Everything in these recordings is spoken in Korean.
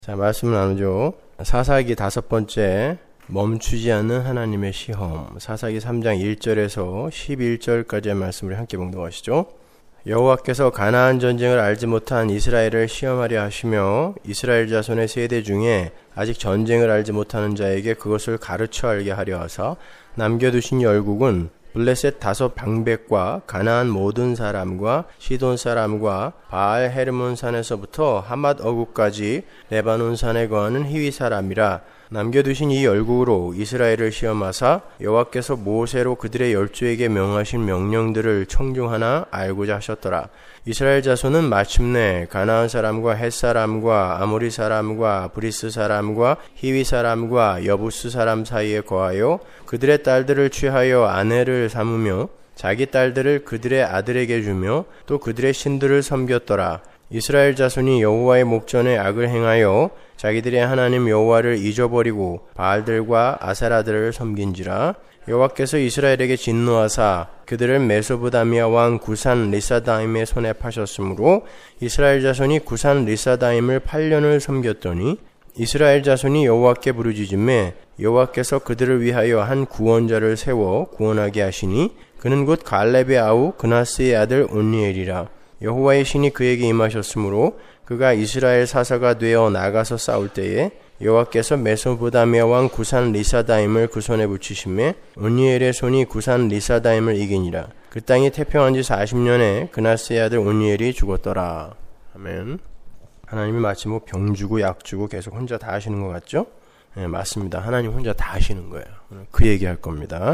자, 말씀을 나누죠. 사사기 5번째, 멈추지 않는 하나님의 시험. 사사기 3장 1절에서 11절까지의 말씀을 함께 봉독하시죠. 여호와께서 가나안 전쟁을 알지 못한 이스라엘을 시험하려 하시며 이스라엘 자손의 세대 중에 아직 전쟁을 알지 못하는 자에게 그것을 가르쳐 알게 하려 하사 남겨두신 열국은 블레셋 5 방백과 가나안 모든 사람과 시돈 사람과 바알 헤르몬 산에서부터 하맛 어구까지 레바논 산에 거하는 히위 사람이라. 남겨두신 이 열국으로 이스라엘을 시험하사 여호와께서 모세로 그들의 열조에게 명하신 명령들을 청중하나 알고자 하셨더라. 이스라엘 자손은 마침내 가나안 사람과 헷 사람과 아모리 사람과 브리스 사람과 히위 사람과 여부스 사람 사이에 거하여 그들의 딸들을 취하여 아내를 삼으며 자기 딸들을 그들의 아들에게 주며 또 그들의 신들을 섬겼더라. 이스라엘 자손이 여호와의 목전에 악을 행하여 자기들의 하나님 여호와를 잊어버리고 바알들과 아세라들을 섬긴지라. 여호와께서 이스라엘에게 진노하사 그들을 메소보다미아 왕 구산 리사다임의 손에 파셨으므로 이스라엘 자손이 구산 리사다임을 8년을 섬겼더니 이스라엘 자손이 여호와께 부르짖음에 여호와께서 그들을 위하여 한 구원자를 세워 구원하게 하시니 그는 곧 갈렙의 아우 그나스의 아들 온니엘이라. 여호와의 신이 그에게 임하셨으므로 그가 이스라엘 사사가 되어 나가서 싸울 때에 여호와께서 메소보다미아 왕 구산 리사다임을 그 손에 붙이심에 온니엘의 손이 구산 리사다임을 이기니라. 그 땅이 태평한 지 40년에 그나스의 아들 온니엘이 죽었더라. 아멘. 하나님이 마치 병 주고 약 주고 계속 혼자 다 하시는 것 같죠? 네, 맞습니다. 하나님 혼자 다 하시는 거예요. 그 얘기할 겁니다.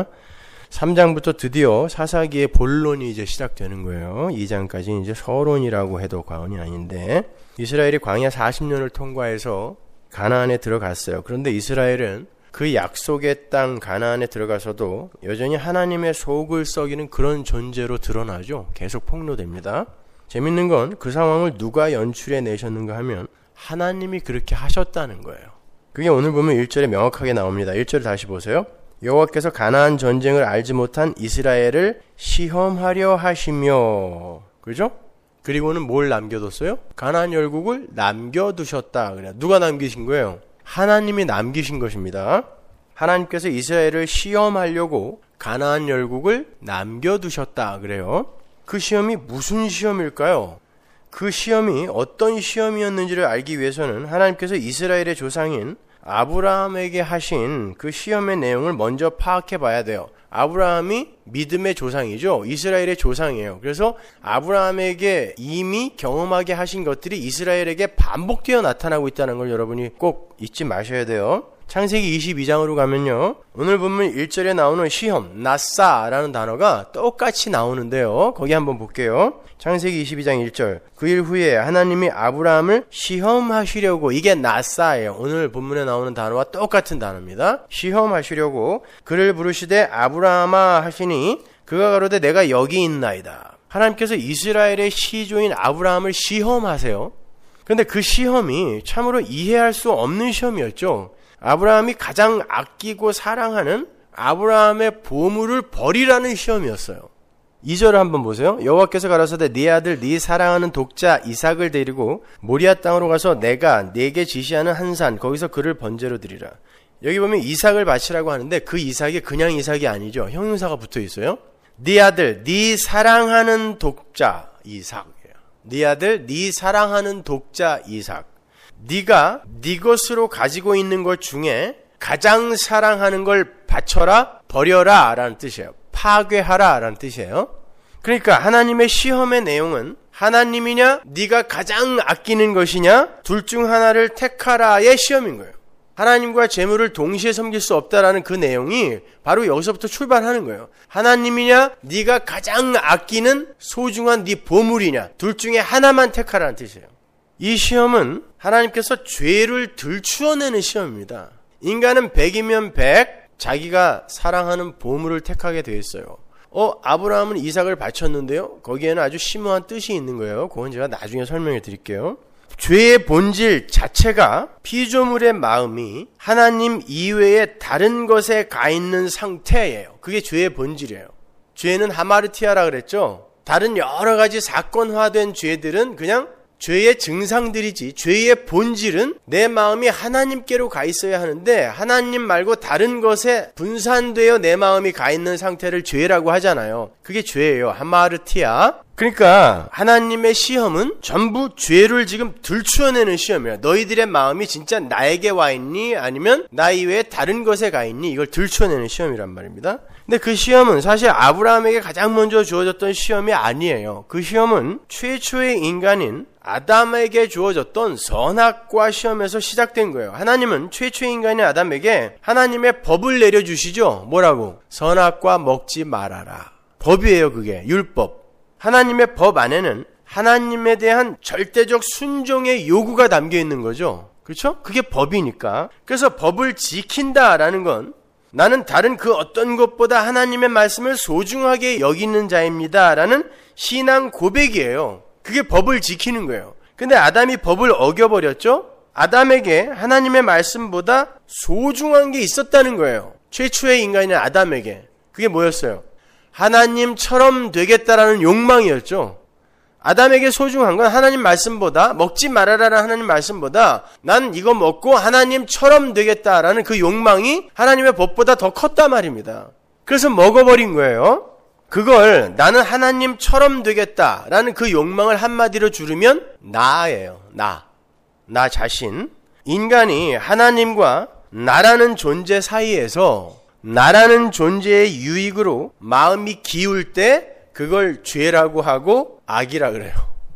3장부터 드디어 사사기의 본론이 이제 시작되는 거예요. 2장까지 이제 서론이라고 해도 과언이 아닌데, 이스라엘이 광야 40년을 통과해서 가나안에 들어갔어요. 그런데 이스라엘은 그 약속의 땅 가나안에 들어가서도 여전히 하나님의 속을 썩이는 그런 존재로 드러나죠. 계속 폭로됩니다. 재밌는 건 그 상황을 누가 연출해 내셨는가 하면 하나님이 그렇게 하셨다는 거예요. 그게 오늘 보면 1절에 명확하게 나옵니다. 1절 다시 보세요. 여호와께서 가나안 전쟁을 알지 못한 이스라엘을 시험하려 하시며, 그죠? 그리고는 뭘 남겨뒀어요? 가나안 열국을 남겨두셨다. 그래. 누가 남기신 거예요? 하나님이 남기신 것입니다. 하나님께서 이스라엘을 시험하려고 가나안 열국을 남겨두셨다. 그래요. 그 시험이 무슨 시험일까요? 그 시험이 어떤 시험이었는지를 알기 위해서는 하나님께서 이스라엘의 조상인 아브라함에게 하신 그 시험의 내용을 먼저 파악해 봐야 돼요. 아브라함이 믿음의 조상이죠. 이스라엘의 조상이에요. 그래서 아브라함에게 이미 경험하게 하신 것들이 이스라엘에게 반복되어 나타나고 있다는 걸 여러분이 꼭 잊지 마셔야 돼요. 창세기 22장으로 가면요, 오늘 보면 1절에 나오는 시험, 나사라는 단어가 똑같이 나오는데요. 거기 한번 볼게요. 창세기 22장 1절. 그 일 후에 하나님이 아브라함을 시험하시려고, 이게 나사예요. 오늘 본문에 나오는 단어와 똑같은 단어입니다. 시험하시려고 그를 부르시되 아브라함아 하시니 그가 가로되 내가 여기 있나이다. 하나님께서 이스라엘의 시조인 아브라함을 시험하세요. 그런데 그 시험이 참으로 이해할 수 없는 시험이었죠. 아브라함이 가장 아끼고 사랑하는 아브라함의 보물을 버리라는 시험이었어요. 2절을 한번 보세요. 여호와께서 가라사대 네 아들 네 사랑하는 독자 이삭을 데리고 모리아 땅으로 가서 내가 네게 지시하는 한 산 거기서 그를 번제로 드리라. 여기 보면 이삭을 바치라고 하는데 그 이삭이 그냥 이삭이 아니죠. 형용사가 붙어 있어요. 네 아들 네 사랑하는 독자 이삭이에요. 네 아들 네 사랑하는 독자 이삭. 네가 네 것으로 가지고 있는 것 중에 가장 사랑하는 걸 바쳐라, 버려라 라는 뜻이에요. 파괴하라 라는 뜻이에요. 그러니까 하나님의 시험의 내용은 하나님이냐 네가 가장 아끼는 것이냐 둘 중 하나를 택하라의 시험인 거예요. 하나님과 재물을 동시에 섬길 수 없다라는 그 내용이 바로 여기서부터 출발하는 거예요. 하나님이냐 네가 가장 아끼는 소중한 네 보물이냐 둘 중에 하나만 택하라는 뜻이에요. 이 시험은 하나님께서 죄를 들추어내는 시험입니다. 인간은 100이면 100 자기가 사랑하는 보물을 택하게 되어 있어요. 아브라함은 이삭을 바쳤는데요. 거기에는 아주 심오한 뜻이 있는 거예요. 그건 제가 나중에 설명해 드릴게요. 죄의 본질 자체가 피조물의 마음이 하나님 이외에 다른 것에 가 있는 상태예요. 그게 죄의 본질이에요. 죄는 하마르티아라 그랬죠. 다른 여러 가지 사건화된 죄들은 그냥 죄의 증상들이지 죄의 본질은 내 마음이 하나님께로 가 있어야 하는데 하나님 말고 다른 것에 분산되어 내 마음이 가 있는 상태를 죄라고 하잖아요. 그게 죄예요. 하마르티아. 그러니까 하나님의 시험은 전부 죄를 지금 들추어내는 시험이야. 너희들의 마음이 진짜 나에게 와 있니? 아니면 나 이외에 다른 것에 가 있니? 이걸 들추어내는 시험이란 말입니다. 근데 그 시험은 사실 아브라함에게 가장 먼저 주어졌던 시험이 아니에요. 그 시험은 최초의 인간인 아담에게 주어졌던 선악과 시험에서 시작된 거예요. 하나님은 최초의 인간인 아담에게 하나님의 법을 내려주시죠. 뭐라고? 선악과 먹지 말아라. 법이에요. 그게 율법. 하나님의 법 안에는 하나님에 대한 절대적 순종의 요구가 담겨 있는 거죠. 그렇죠? 그게 법이니까. 그래서 법을 지킨다라는 건 나는 다른 그 어떤 것보다 하나님의 말씀을 소중하게 여기는 자입니다 라는 신앙 고백이에요. 그게 법을 지키는 거예요. 근데 아담이 법을 어겨버렸죠? 아담에게 하나님의 말씀보다 소중한 게 있었다는 거예요. 최초의 인간인 아담에게. 그게 뭐였어요? 하나님처럼 되겠다라는 욕망이었죠. 아담에게 소중한 건 하나님 말씀보다, 먹지 말아라라는 하나님 말씀보다 난 이거 먹고 하나님처럼 되겠다라는 그 욕망이 하나님의 법보다 더 컸단 말입니다. 그래서 먹어버린 거예요. 그걸 나는 하나님처럼 되겠다라는 그 욕망을 한마디로 줄이면 나예요. 나 자신. 인간이 하나님과 나라는 존재 사이에서 나라는 존재의 유익으로 마음이 기울 때 그걸 죄라고 하고 악이라 그래요.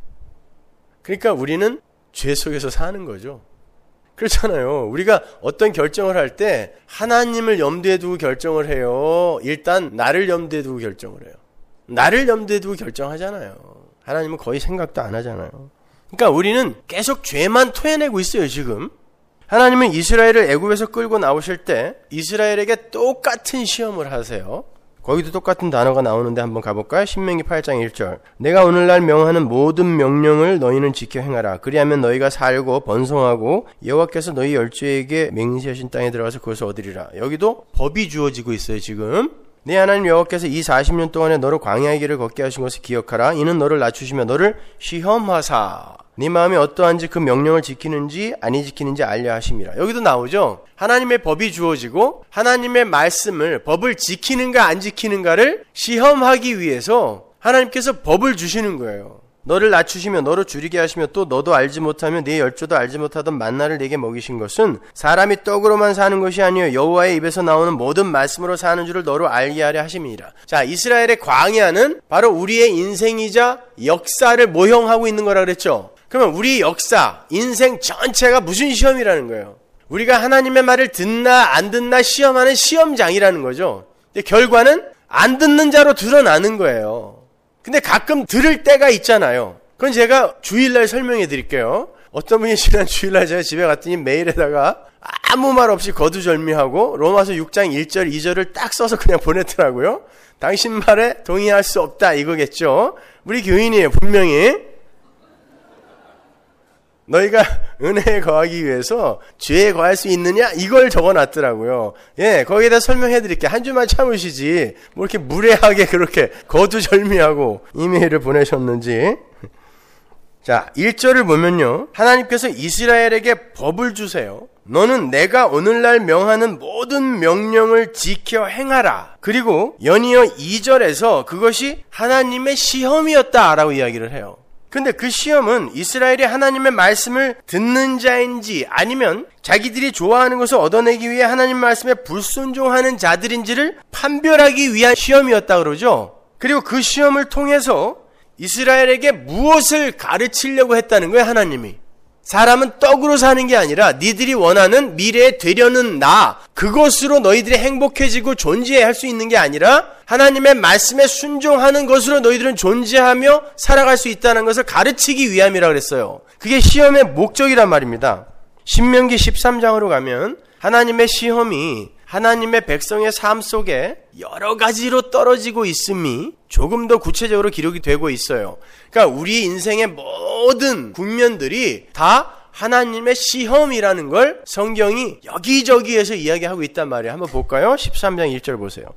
그러니까 우리는 죄 속에서 사는 거죠. 그렇잖아요. 우리가 어떤 결정을 할 때 하나님을 염두에 두고 결정을 해요. 일단 나를 염두에 두고 결정을 해요. 나를 염두에 두고 결정하잖아요. 하나님은 거의 생각도 안 하잖아요. 그러니까 우리는 계속 죄만 토해내고 있어요, 지금. 하나님은 이스라엘을 애굽에서 끌고 나오실 때 이스라엘에게 똑같은 시험을 하세요. 거기도 똑같은 단어가 나오는데 한번 가볼까요? 신명기 8장 1절. 내가 오늘날 명하는 모든 명령을 너희는 지켜 행하라. 그리하면 너희가 살고 번성하고 여호와께서 너희 열조에게 맹세하신 땅에 들어가서 그것을 얻으리라. 여기도 법이 주어지고 있어요, 지금. 네 하나님 여호와께서 이 40년 동안에 너를 광야의 길을 걷게 하신 것을 기억하라. 이는 너를 낮추시며 너를 시험하사 네 마음이 어떠한지 그 명령을 지키는지 아니 지키는지 알려 하심이라. 여기도 나오죠. 하나님의 법이 주어지고 하나님의 말씀을 법을 지키는가 안 지키는가를 시험하기 위해서 하나님께서 법을 주시는 거예요. 너를 낮추시며 너를 줄이게 하시며 또 너도 알지 못하며 네 열조도 알지 못하던 만나를 네게 먹이신 것은 사람이 떡으로만 사는 것이 아니요 여호와의 입에서 나오는 모든 말씀으로 사는 줄을 너로 알게 하려 하심이니라. 자, 이스라엘의 광야는 바로 우리의 인생이자 역사를 모형하고 있는 거라 그랬죠. 그러면 우리 역사, 인생 전체가 무슨 시험이라는 거예요? 우리가 하나님의 말을 듣나 안 듣나 시험하는 시험장이라는 거죠. 근데 결과는 안 듣는 자로 드러나는 거예요. 근데 가끔 들을 때가 있잖아요. 그건 제가 주일날 설명해 드릴게요. 어떤 분이 지난 주일날 제가 집에 갔더니 메일에다가 아무 말 없이 거두절미하고 로마서 6장 1절 2절을 딱 써서 그냥 보냈더라고요. 당신 말에 동의할 수 없다 이거겠죠. 우리 교인이에요, 분명히. 너희가 은혜에 거하기 위해서 죄에 거할 수 있느냐? 이걸 적어놨더라고요. 예, 거기에다 설명해 드릴게요. 한 주만 참으시지. 뭐 이렇게 무례하게 그렇게 거두절미하고 이메일을 보내셨는지. 자, 1절을 보면요. 하나님께서 이스라엘에게 법을 주세요. 너는 내가 오늘날 명하는 모든 명령을 지켜 행하라. 그리고 연이어 2절에서 그것이 하나님의 시험이었다라고 이야기를 해요. 근데 그 시험은 이스라엘이 하나님의 말씀을 듣는 자인지 아니면 자기들이 좋아하는 것을 얻어내기 위해 하나님 말씀에 불순종하는 자들인지를 판별하기 위한 시험이었다 그러죠. 그리고 그 시험을 통해서 이스라엘에게 무엇을 가르치려고 했다는 거예요, 하나님이. 사람은 떡으로 사는 게 아니라 니들이 원하는 미래에 되려는 나, 그것으로 너희들이 행복해지고 존재해야 할 수 있는 게 아니라 하나님의 말씀에 순종하는 것으로 너희들은 존재하며 살아갈 수 있다는 것을 가르치기 위함이라 그랬어요. 그게 시험의 목적이란 말입니다. 신명기 13장으로 가면 하나님의 시험이 하나님의 백성의 삶 속에 여러 가지로 떨어지고 있음이 조금 더 구체적으로 기록이 되고 있어요. 그러니까 우리 인생의 모든 국면들이 다 하나님의 시험이라는 걸 성경이 여기저기에서 이야기하고 있단 말이에요. 한번 볼까요? 13장 1절 보세요.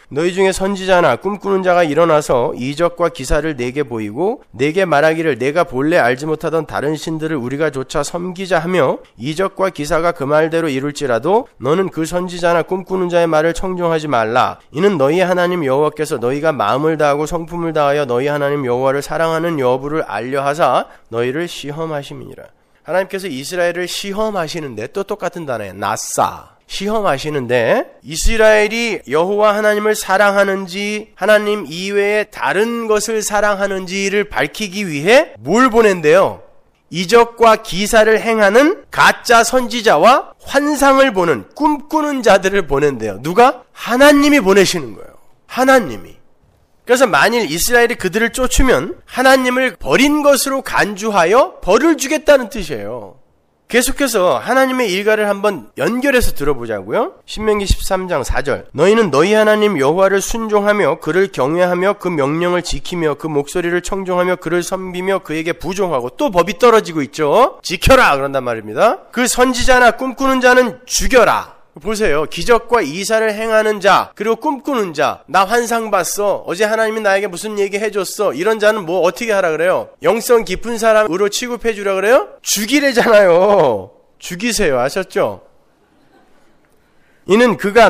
너희 중에 선지자나 꿈꾸는 자가 일어나서 이적과 기사를 내게 보이고 내게 말하기를 내가 본래 알지 못하던 다른 신들을 우리가 조차 섬기자 하며 이적과 기사가 그 말대로 이룰지라도 너는 그 선지자나 꿈꾸는 자의 말을 청종하지 말라. 이는 너희 하나님 여호와께서 너희가 마음을 다하고 성품을 다하여 너희 하나님 여호와를 사랑하는 여부를 알려하사 너희를 시험하심이니라. 하나님께서 이스라엘을 시험하시는데 또 똑같은 단어예요. 나사. 시험하시는데 이스라엘이 여호와 하나님을 사랑하는지 하나님 이외에 다른 것을 사랑하는지를 밝히기 위해 뭘 보낸대요? 이적과 기사를 행하는 가짜 선지자와 환상을 보는 꿈꾸는 자들을 보낸대요. 누가? 하나님이 보내시는 거예요. 하나님이. 그래서 만일 이스라엘이 그들을 쫓으면 하나님을 버린 것으로 간주하여 벌을 주겠다는 뜻이에요. 계속해서 하나님의 일가를 한번 연결해서 들어보자고요. 신명기 13장 4절. 너희는 너희 하나님 여호와를 순종하며 그를 경외하며 그 명령을 지키며 그 목소리를 청종하며 그를 섬기며 그에게 부종하고 또 법이 떨어지고 있죠. 지켜라 그런단 말입니다. 그 선지자나 꿈꾸는 자는 죽여라. 보세요. 기적과 이사를 행하는 자, 그리고 꿈꾸는 자, 나 환상 봤어, 어제 하나님이 나에게 무슨 얘기 해줬어, 이런 자는 뭐 어떻게 하라 그래요? 영성 깊은 사람으로 취급해 주라 그래요? 죽이래잖아요. 죽이세요. 아셨죠? 이는 그가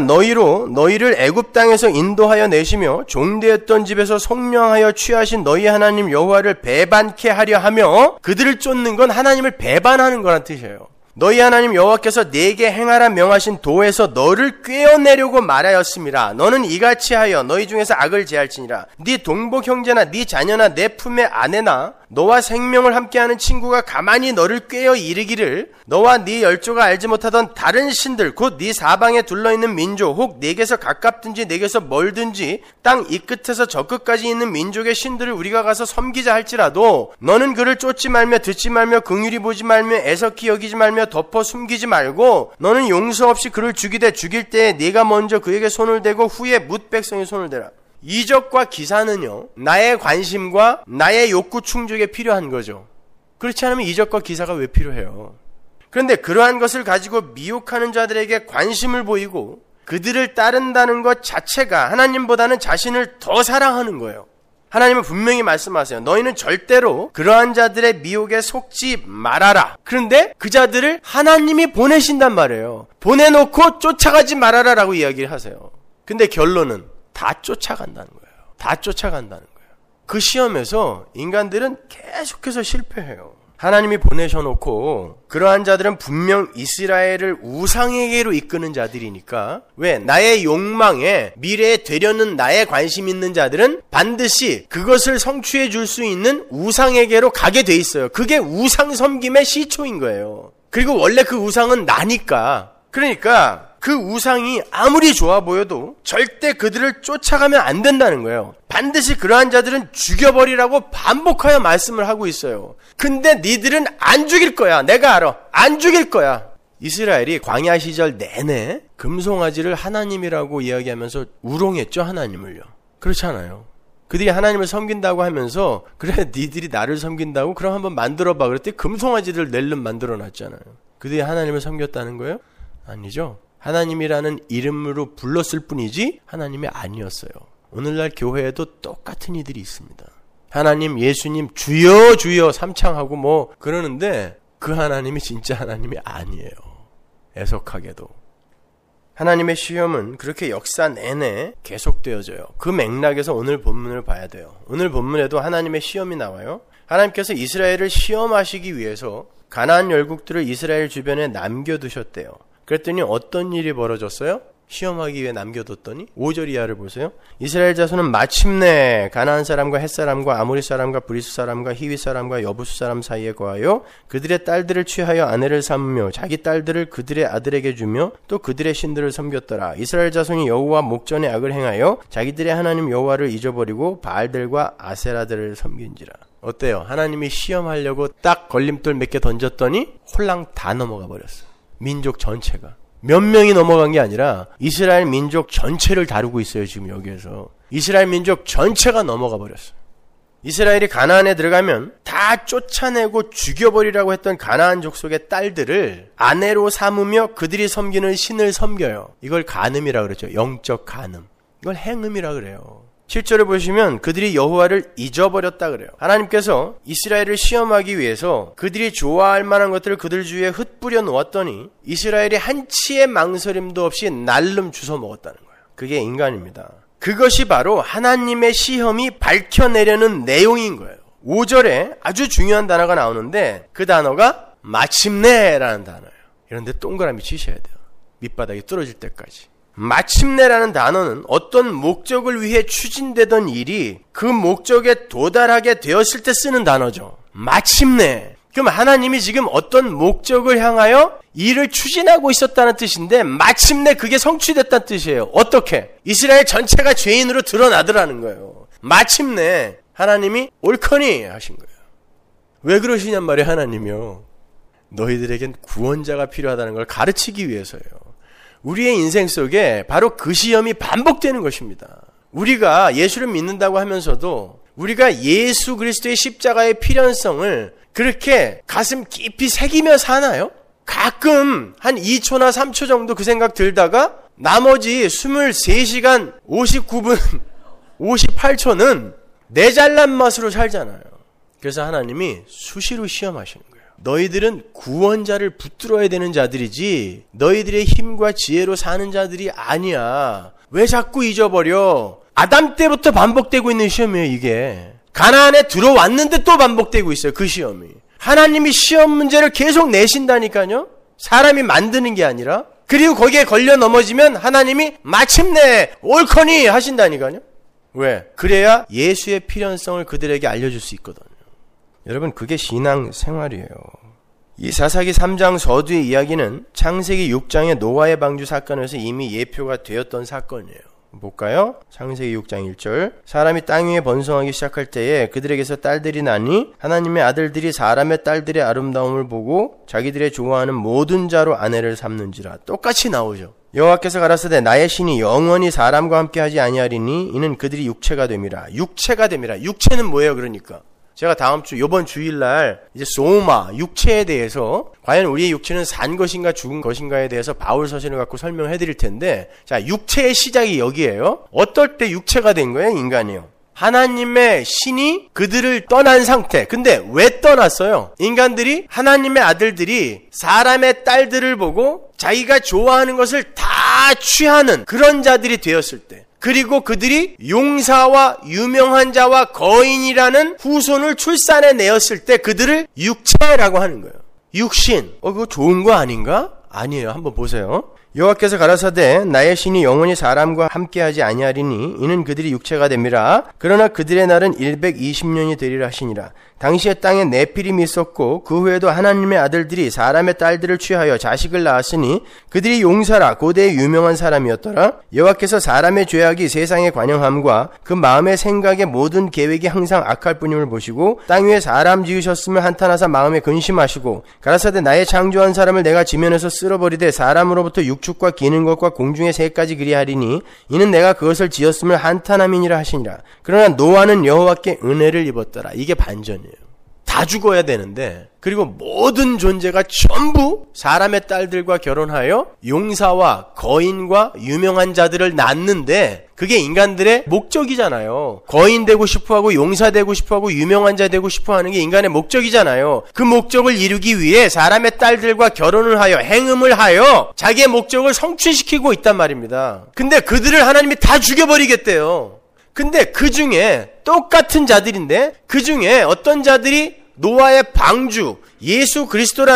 너희를 애굽 땅에서 인도하여 내시며 종되었던 집에서 속량하여 취하신 너희 하나님 여호와를 배반케 하려 하며, 그들을 쫓는 건 하나님을 배반하는 거란 뜻이에요. 너희 하나님 여호와께서 내게 행하라 명하신 도에서 너를 꿰어내려고 말하였음이라. 너는 이같이 하여 너희 중에서 악을 제할지니라. 네 동복 형제나 네 자녀나 내 품의 아내나 너와 생명을 함께하는 친구가 가만히 너를 꿰어 이르기를 너와 네 열조가 알지 못하던 다른 신들 곧 네 사방에 둘러있는 민족 혹 네게서 가깝든지 네게서 멀든지 땅 이 끝에서 저 끝까지 있는 민족의 신들을 우리가 가서 섬기자 할지라도 너는 그를 쫓지 말며 듣지 말며 긍휼히 보지 말며 애석히 여기지 말며 덮어 숨기지 말고 너는 용서 없이 그를 죽이되 죽일 때에 네가 먼저 그에게 손을 대고 후에 뭇 백성이 손을 대라. 이적과 기사는요, 나의 관심과 나의 욕구 충족에 필요한 거죠. 그렇지 않으면 이적과 기사가 왜 필요해요? 그런데 그러한 것을 가지고 미혹하는 자들에게 관심을 보이고 그들을 따른다는 것 자체가 하나님보다는 자신을 더 사랑하는 거예요. 하나님은 분명히 말씀하세요. 너희는 절대로 그러한 자들의 미혹에 속지 말아라. 그런데 그 자들을 하나님이 보내신단 말이에요. 보내놓고 쫓아가지 말아라 라고 이야기를 하세요. 근데 결론은 다 쫓아간다는 거예요. 다 쫓아간다는 거예요. 그 시험에서 인간들은 계속해서 실패해요. 하나님이 보내셔놓고 그러한 자들은 분명 이스라엘을 우상에게로 이끄는 자들이니까, 왜? 나의 욕망에 미래에 되려는 나의 관심 있는 자들은 반드시 그것을 성취해 줄 수 있는 우상에게로 가게 돼 있어요. 그게 우상 섬김의 시초인 거예요. 그리고 원래 그 우상은 나니까, 그러니까 그 우상이 아무리 좋아 보여도 절대 그들을 쫓아가면 안 된다는 거예요. 반드시 그러한 자들은 죽여버리라고 반복하여 말씀을 하고 있어요. 근데 니들은 안 죽일 거야. 내가 알아. 안 죽일 거야. 이스라엘이 광야 시절 내내 금송아지를 하나님이라고 이야기하면서 우롱했죠. 하나님을요. 그렇지 않아요? 그들이 하나님을 섬긴다고 하면서, 그래 니들이 나를 섬긴다고? 그럼 한번 만들어봐. 그랬더니 금송아지들 낼름 만들어놨잖아요. 그들이 하나님을 섬겼다는 거예요? 아니죠. 하나님이라는 이름으로 불렀을 뿐이지 하나님이 아니었어요. 오늘날 교회에도 똑같은 이들이 있습니다. 하나님, 예수님, 주여 주여 삼창하고 뭐 그러는데 그 하나님이 진짜 하나님이 아니에요. 애석하게도. 하나님의 시험은 그렇게 역사 내내 계속되어져요. 그 맥락에서 오늘 본문을 봐야 돼요. 오늘 본문에도 하나님의 시험이 나와요. 하나님께서 이스라엘을 시험하시기 위해서 가나안 열국들을 이스라엘 주변에 남겨두셨대요. 그랬더니 어떤 일이 벌어졌어요? 시험하기 위해 남겨뒀더니 5절 이하를 보세요. 이스라엘 자손은 마침내 가나안 사람과 헷 사람과 아모리 사람과 브리스 사람과 히위 사람과 여부수 사람 사이에 거하여 그들의 딸들을 취하여 아내를 삼으며 자기 딸들을 그들의 아들에게 주며 또 그들의 신들을 섬겼더라. 이스라엘 자손이 여호와 목전에 악을 행하여 자기들의 하나님 여호와를 잊어버리고 바알들과 아세라들을 섬긴지라. 어때요? 하나님이 시험하려고 딱 걸림돌 몇 개 던졌더니 홀랑 다 넘어가 버렸어요. 민족 전체가. 몇 명이 넘어간 게 아니라 이스라엘 민족 전체를 다루고 있어요. 지금 여기에서. 이스라엘 민족 전체가 넘어가 버렸어요. 이스라엘이 가나안에 들어가면 다 쫓아내고 죽여버리라고 했던 가나안 족속의 딸들을 아내로 삼으며 그들이 섬기는 신을 섬겨요. 이걸 간음이라고 그러죠. 영적 간음. 이걸 행음이라 그래요. 7절을 보시면 그들이 여호와를 잊어버렸다 그래요. 하나님께서 이스라엘을 시험하기 위해서 그들이 좋아할 만한 것들을 그들 주위에 흩뿌려 놓았더니 이스라엘이 한치의 망설임도 없이 날름 주워 먹었다는 거예요. 그게 인간입니다. 그것이 바로 하나님의 시험이 밝혀내려는 내용인 거예요. 5절에 아주 중요한 단어가 나오는데 그 단어가 마침내라는 단어예요. 그런데 동그라미 치셔야 돼요. 밑바닥이 뚫어질 때까지. 마침내라는 단어는 어떤 목적을 위해 추진되던 일이 그 목적에 도달하게 되었을 때 쓰는 단어죠. 마침내. 그럼 하나님이 지금 어떤 목적을 향하여 일을 추진하고 있었다는 뜻인데 마침내 그게 성취됐다는 뜻이에요. 어떻게? 이스라엘 전체가 죄인으로 드러나더라는 거예요. 마침내 하나님이 옳거니 하신 거예요. 왜 그러시냔 말이에요. 하나님이요. 너희들에겐 구원자가 필요하다는 걸 가르치기 위해서요. 우리의 인생 속에 바로 그 시험이 반복되는 것입니다. 우리가 예수를 믿는다고 하면서도 우리가 예수 그리스도의 십자가의 필연성을 그렇게 가슴 깊이 새기며 사나요? 가끔 한 2초나 3초 정도 그 생각 들다가 나머지 23시간 59분 58초는 내 잘난 맛으로 살잖아요. 그래서 하나님이 수시로 시험하시는 거예요. 너희들은 구원자를 붙들어야 되는 자들이지 너희들의 힘과 지혜로 사는 자들이 아니야. 왜 자꾸 잊어버려? 아담 때부터 반복되고 있는 시험이에요. 이게 가나안에 들어왔는데 또 반복되고 있어요. 그 시험이. 하나님이 시험 문제를 계속 내신다니까요. 사람이 만드는 게 아니라. 그리고 거기에 걸려 넘어지면 하나님이 마침내 옳거니 하신다니까요. 왜? 그래야 예수의 필연성을 그들에게 알려줄 수 있거든요. 여러분, 그게 신앙 생활이에요. 이 사사기 3장 서두의 이야기는 창세기 6장의 노아의 방주 사건에서 이미 예표가 되었던 사건이에요. 볼까요? 창세기 6장 1절. 사람이 땅 위에 번성하기 시작할 때에 그들에게서 딸들이 나니 하나님의 아들들이 사람의 딸들의 아름다움을 보고 자기들의 좋아하는 모든 자로 아내를 삼는지라. 똑같이 나오죠. 여호와께서 가라사대 나의 신이 영원히 사람과 함께 하지 아니하리니 이는 그들이 육체가 됨이라. 육체가 됨이라. 육체는 뭐예요? 그러니까 제가 요번 주일날 이제 소마, 육체에 대해서 과연 우리의 육체는 산 것인가 죽은 것인가에 대해서 바울 서신을 갖고 설명해 드릴 텐데, 자, 육체의 시작이 여기에요. 어떨 때 육체가 된 거예요? 인간이요. 하나님의 신이 그들을 떠난 상태. 근데 왜 떠났어요? 인간들이, 하나님의 아들들이 사람의 딸들을 보고 자기가 좋아하는 것을 다 취하는 그런 자들이 되었을 때, 그리고 그들이 용사와 유명한 자와 거인이라는 후손을 출산해 내었을 때 그들을 육체라고 하는 거예요. 육신. 그거 좋은 거 아닌가? 아니에요. 한번 보세요. 여호와께서 가라사대 나의 신이 영원히 사람과 함께하지 아니하리니 이는 그들이 육체가 됨이라. 그러나 그들의 날은 120년이 되리라 하시니라. 당시에 땅에 네피림이 있었고 그 후에도 하나님의 아들들이 사람의 딸들을 취하여 자식을 낳았으니 그들이 용사라 고대의 유명한 사람이었더라. 여호와께서 사람의 죄악이 세상의 관영함과 그 마음의 생각의 모든 계획이 항상 악할 뿐임을 보시고 땅 위에 사람 지으셨음을 한탄하사 마음에 근심하시고 가라사대 나의 창조한 사람을 내가 지면에서 쓸어버리되 사람으로부터 육축과 기는 것과 공중의 새까지 그리하리니 이는 내가 그것을 지었음을 한탄함이니라 하시니라. 그러나 노아는 여호와께 은혜를 입었더라. 이게 반전이에요. 다 죽어야 되는데, 그리고 모든 존재가 전부 사람의 딸들과 결혼하여 용사와 거인과 유명한 자들을 낳는데 그게 인간들의 목적이잖아요. 거인 되고 싶어하고 용사 되고 싶어하고 유명한 자 되고 싶어하는 게 인간의 목적이잖아요. 그 목적을 이루기 위해 사람의 딸들과 결혼을 하여 행음을 하여 자기의 목적을 성취시키고 있단 말입니다. 근데 그들을 하나님이 다 죽여버리겠대요. 근데 그 중에 똑같은 자들인데 그 중에 어떤 자들이 노아의 방주, 예수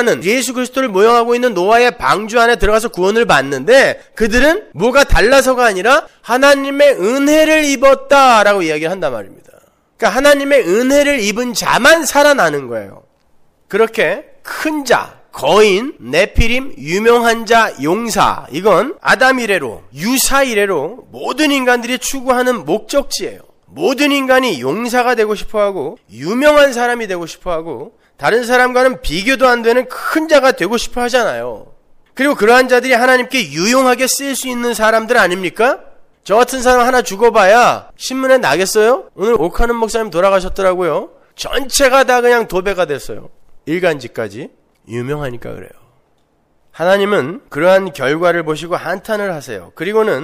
그리스도를 모형하고 있는 노아의 방주 안에 들어가서 구원을 받는데 그들은 뭐가 달라서가 아니라 하나님의 은혜를 입었다라고 이야기를 한단 말입니다. 그러니까 하나님의 은혜를 입은 자만 살아나는 거예요. 그렇게 큰 자, 거인, 네피림, 유명한 자, 용사, 이건 아담 이래로, 유사 이래로 모든 인간들이 추구하는 목적지예요. 모든 인간이 용사가 되고 싶어하고 유명한 사람이 되고 싶어하고 다른 사람과는 비교도 안 되는 큰 자가 되고 싶어 하잖아요. 그리고 그러한 자들이 하나님께 유용하게 쓰일 수 있는 사람들 아닙니까? 저 같은 사람 하나 죽어봐야 신문에 나겠어요? 오늘 오카는 목사님 돌아가셨더라고요. 전체가 다 그냥 도배가 됐어요. 일간지까지. 유명하니까 그래요. 하나님은 그러한 결과를 보시고 한탄을 하세요. 그리고는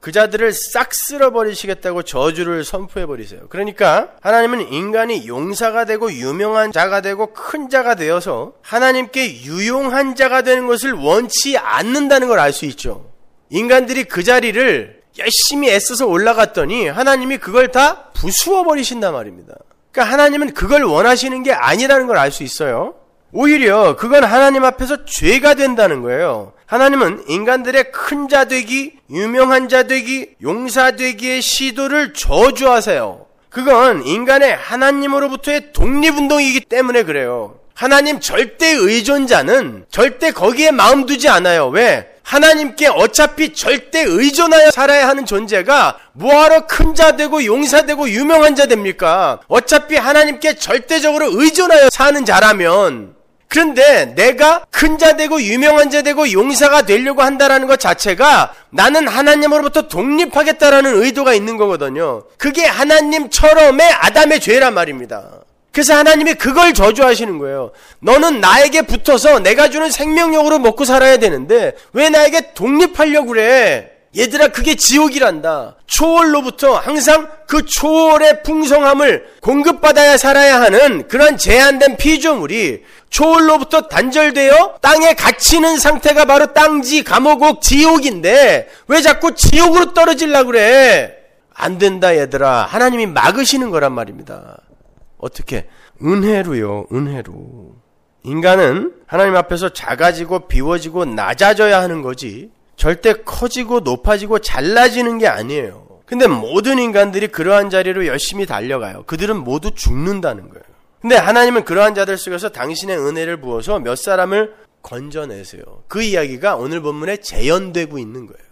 그 자들을 싹 쓸어버리시겠다고 저주를 선포해버리세요. 그러니까 하나님은 인간이 용사가 되고 유명한 자가 되고 큰 자가 되어서 하나님께 유용한 자가 되는 것을 원치 않는다는 걸 알 수 있죠. 인간들이 그 자리를 열심히 애써서 올라갔더니 하나님이 그걸 다 부수어버리신단 말입니다. 그러니까 하나님은 그걸 원하시는 게 아니라는 걸 알 수 있어요. 오히려 그건 하나님 앞에서 죄가 된다는 거예요. 하나님은 인간들의 큰 자 되기, 유명한 자 되기, 용사 되기의 시도를 저주하세요. 그건 인간의 하나님으로부터의 독립운동이기 때문에 그래요. 하나님 절대 의존자는 절대 거기에 마음 두지 않아요. 왜? 하나님께 어차피 절대 의존하여 살아야 하는 존재가 뭐하러 큰 자 되고 용사 되고 유명한 자 됩니까? 어차피 하나님께 절대적으로 의존하여 사는 자라면. 그런데 내가 큰 자 되고 유명한 자 되고 용사가 되려고 한다라는 것 자체가 나는 하나님으로부터 독립하겠다라는 의도가 있는 거거든요. 그게 하나님처럼의 아담의 죄란 말입니다. 그래서 하나님이 그걸 저주하시는 거예요. 너는 나에게 붙어서 내가 주는 생명력으로 먹고 살아야 되는데 왜 나에게 독립하려고 그래? 얘들아, 그게 지옥이란다. 초월로부터 항상 그 초월의 풍성함을 공급받아야 살아야 하는 그런 제한된 피조물이 초월로부터 단절되어 땅에 갇히는 상태가 바로 땅지, 감옥, 지옥인데 왜 자꾸 지옥으로 떨어지려고 그래? 안 된다 얘들아. 하나님이 막으시는 거란 말입니다. 어떻게? 은혜로요. 은혜로. 인간은 하나님 앞에서 작아지고 비워지고 낮아져야 하는 거지 절대 커지고 높아지고 잘나지는 게 아니에요. 근데 모든 인간들이 그러한 자리로 열심히 달려가요. 그들은 모두 죽는다는 거예요. 근데 하나님은 그러한 자들 속에서 당신의 은혜를 부어서 몇 사람을 건져내세요. 그 이야기가 오늘 본문에 재현되고 있는 거예요.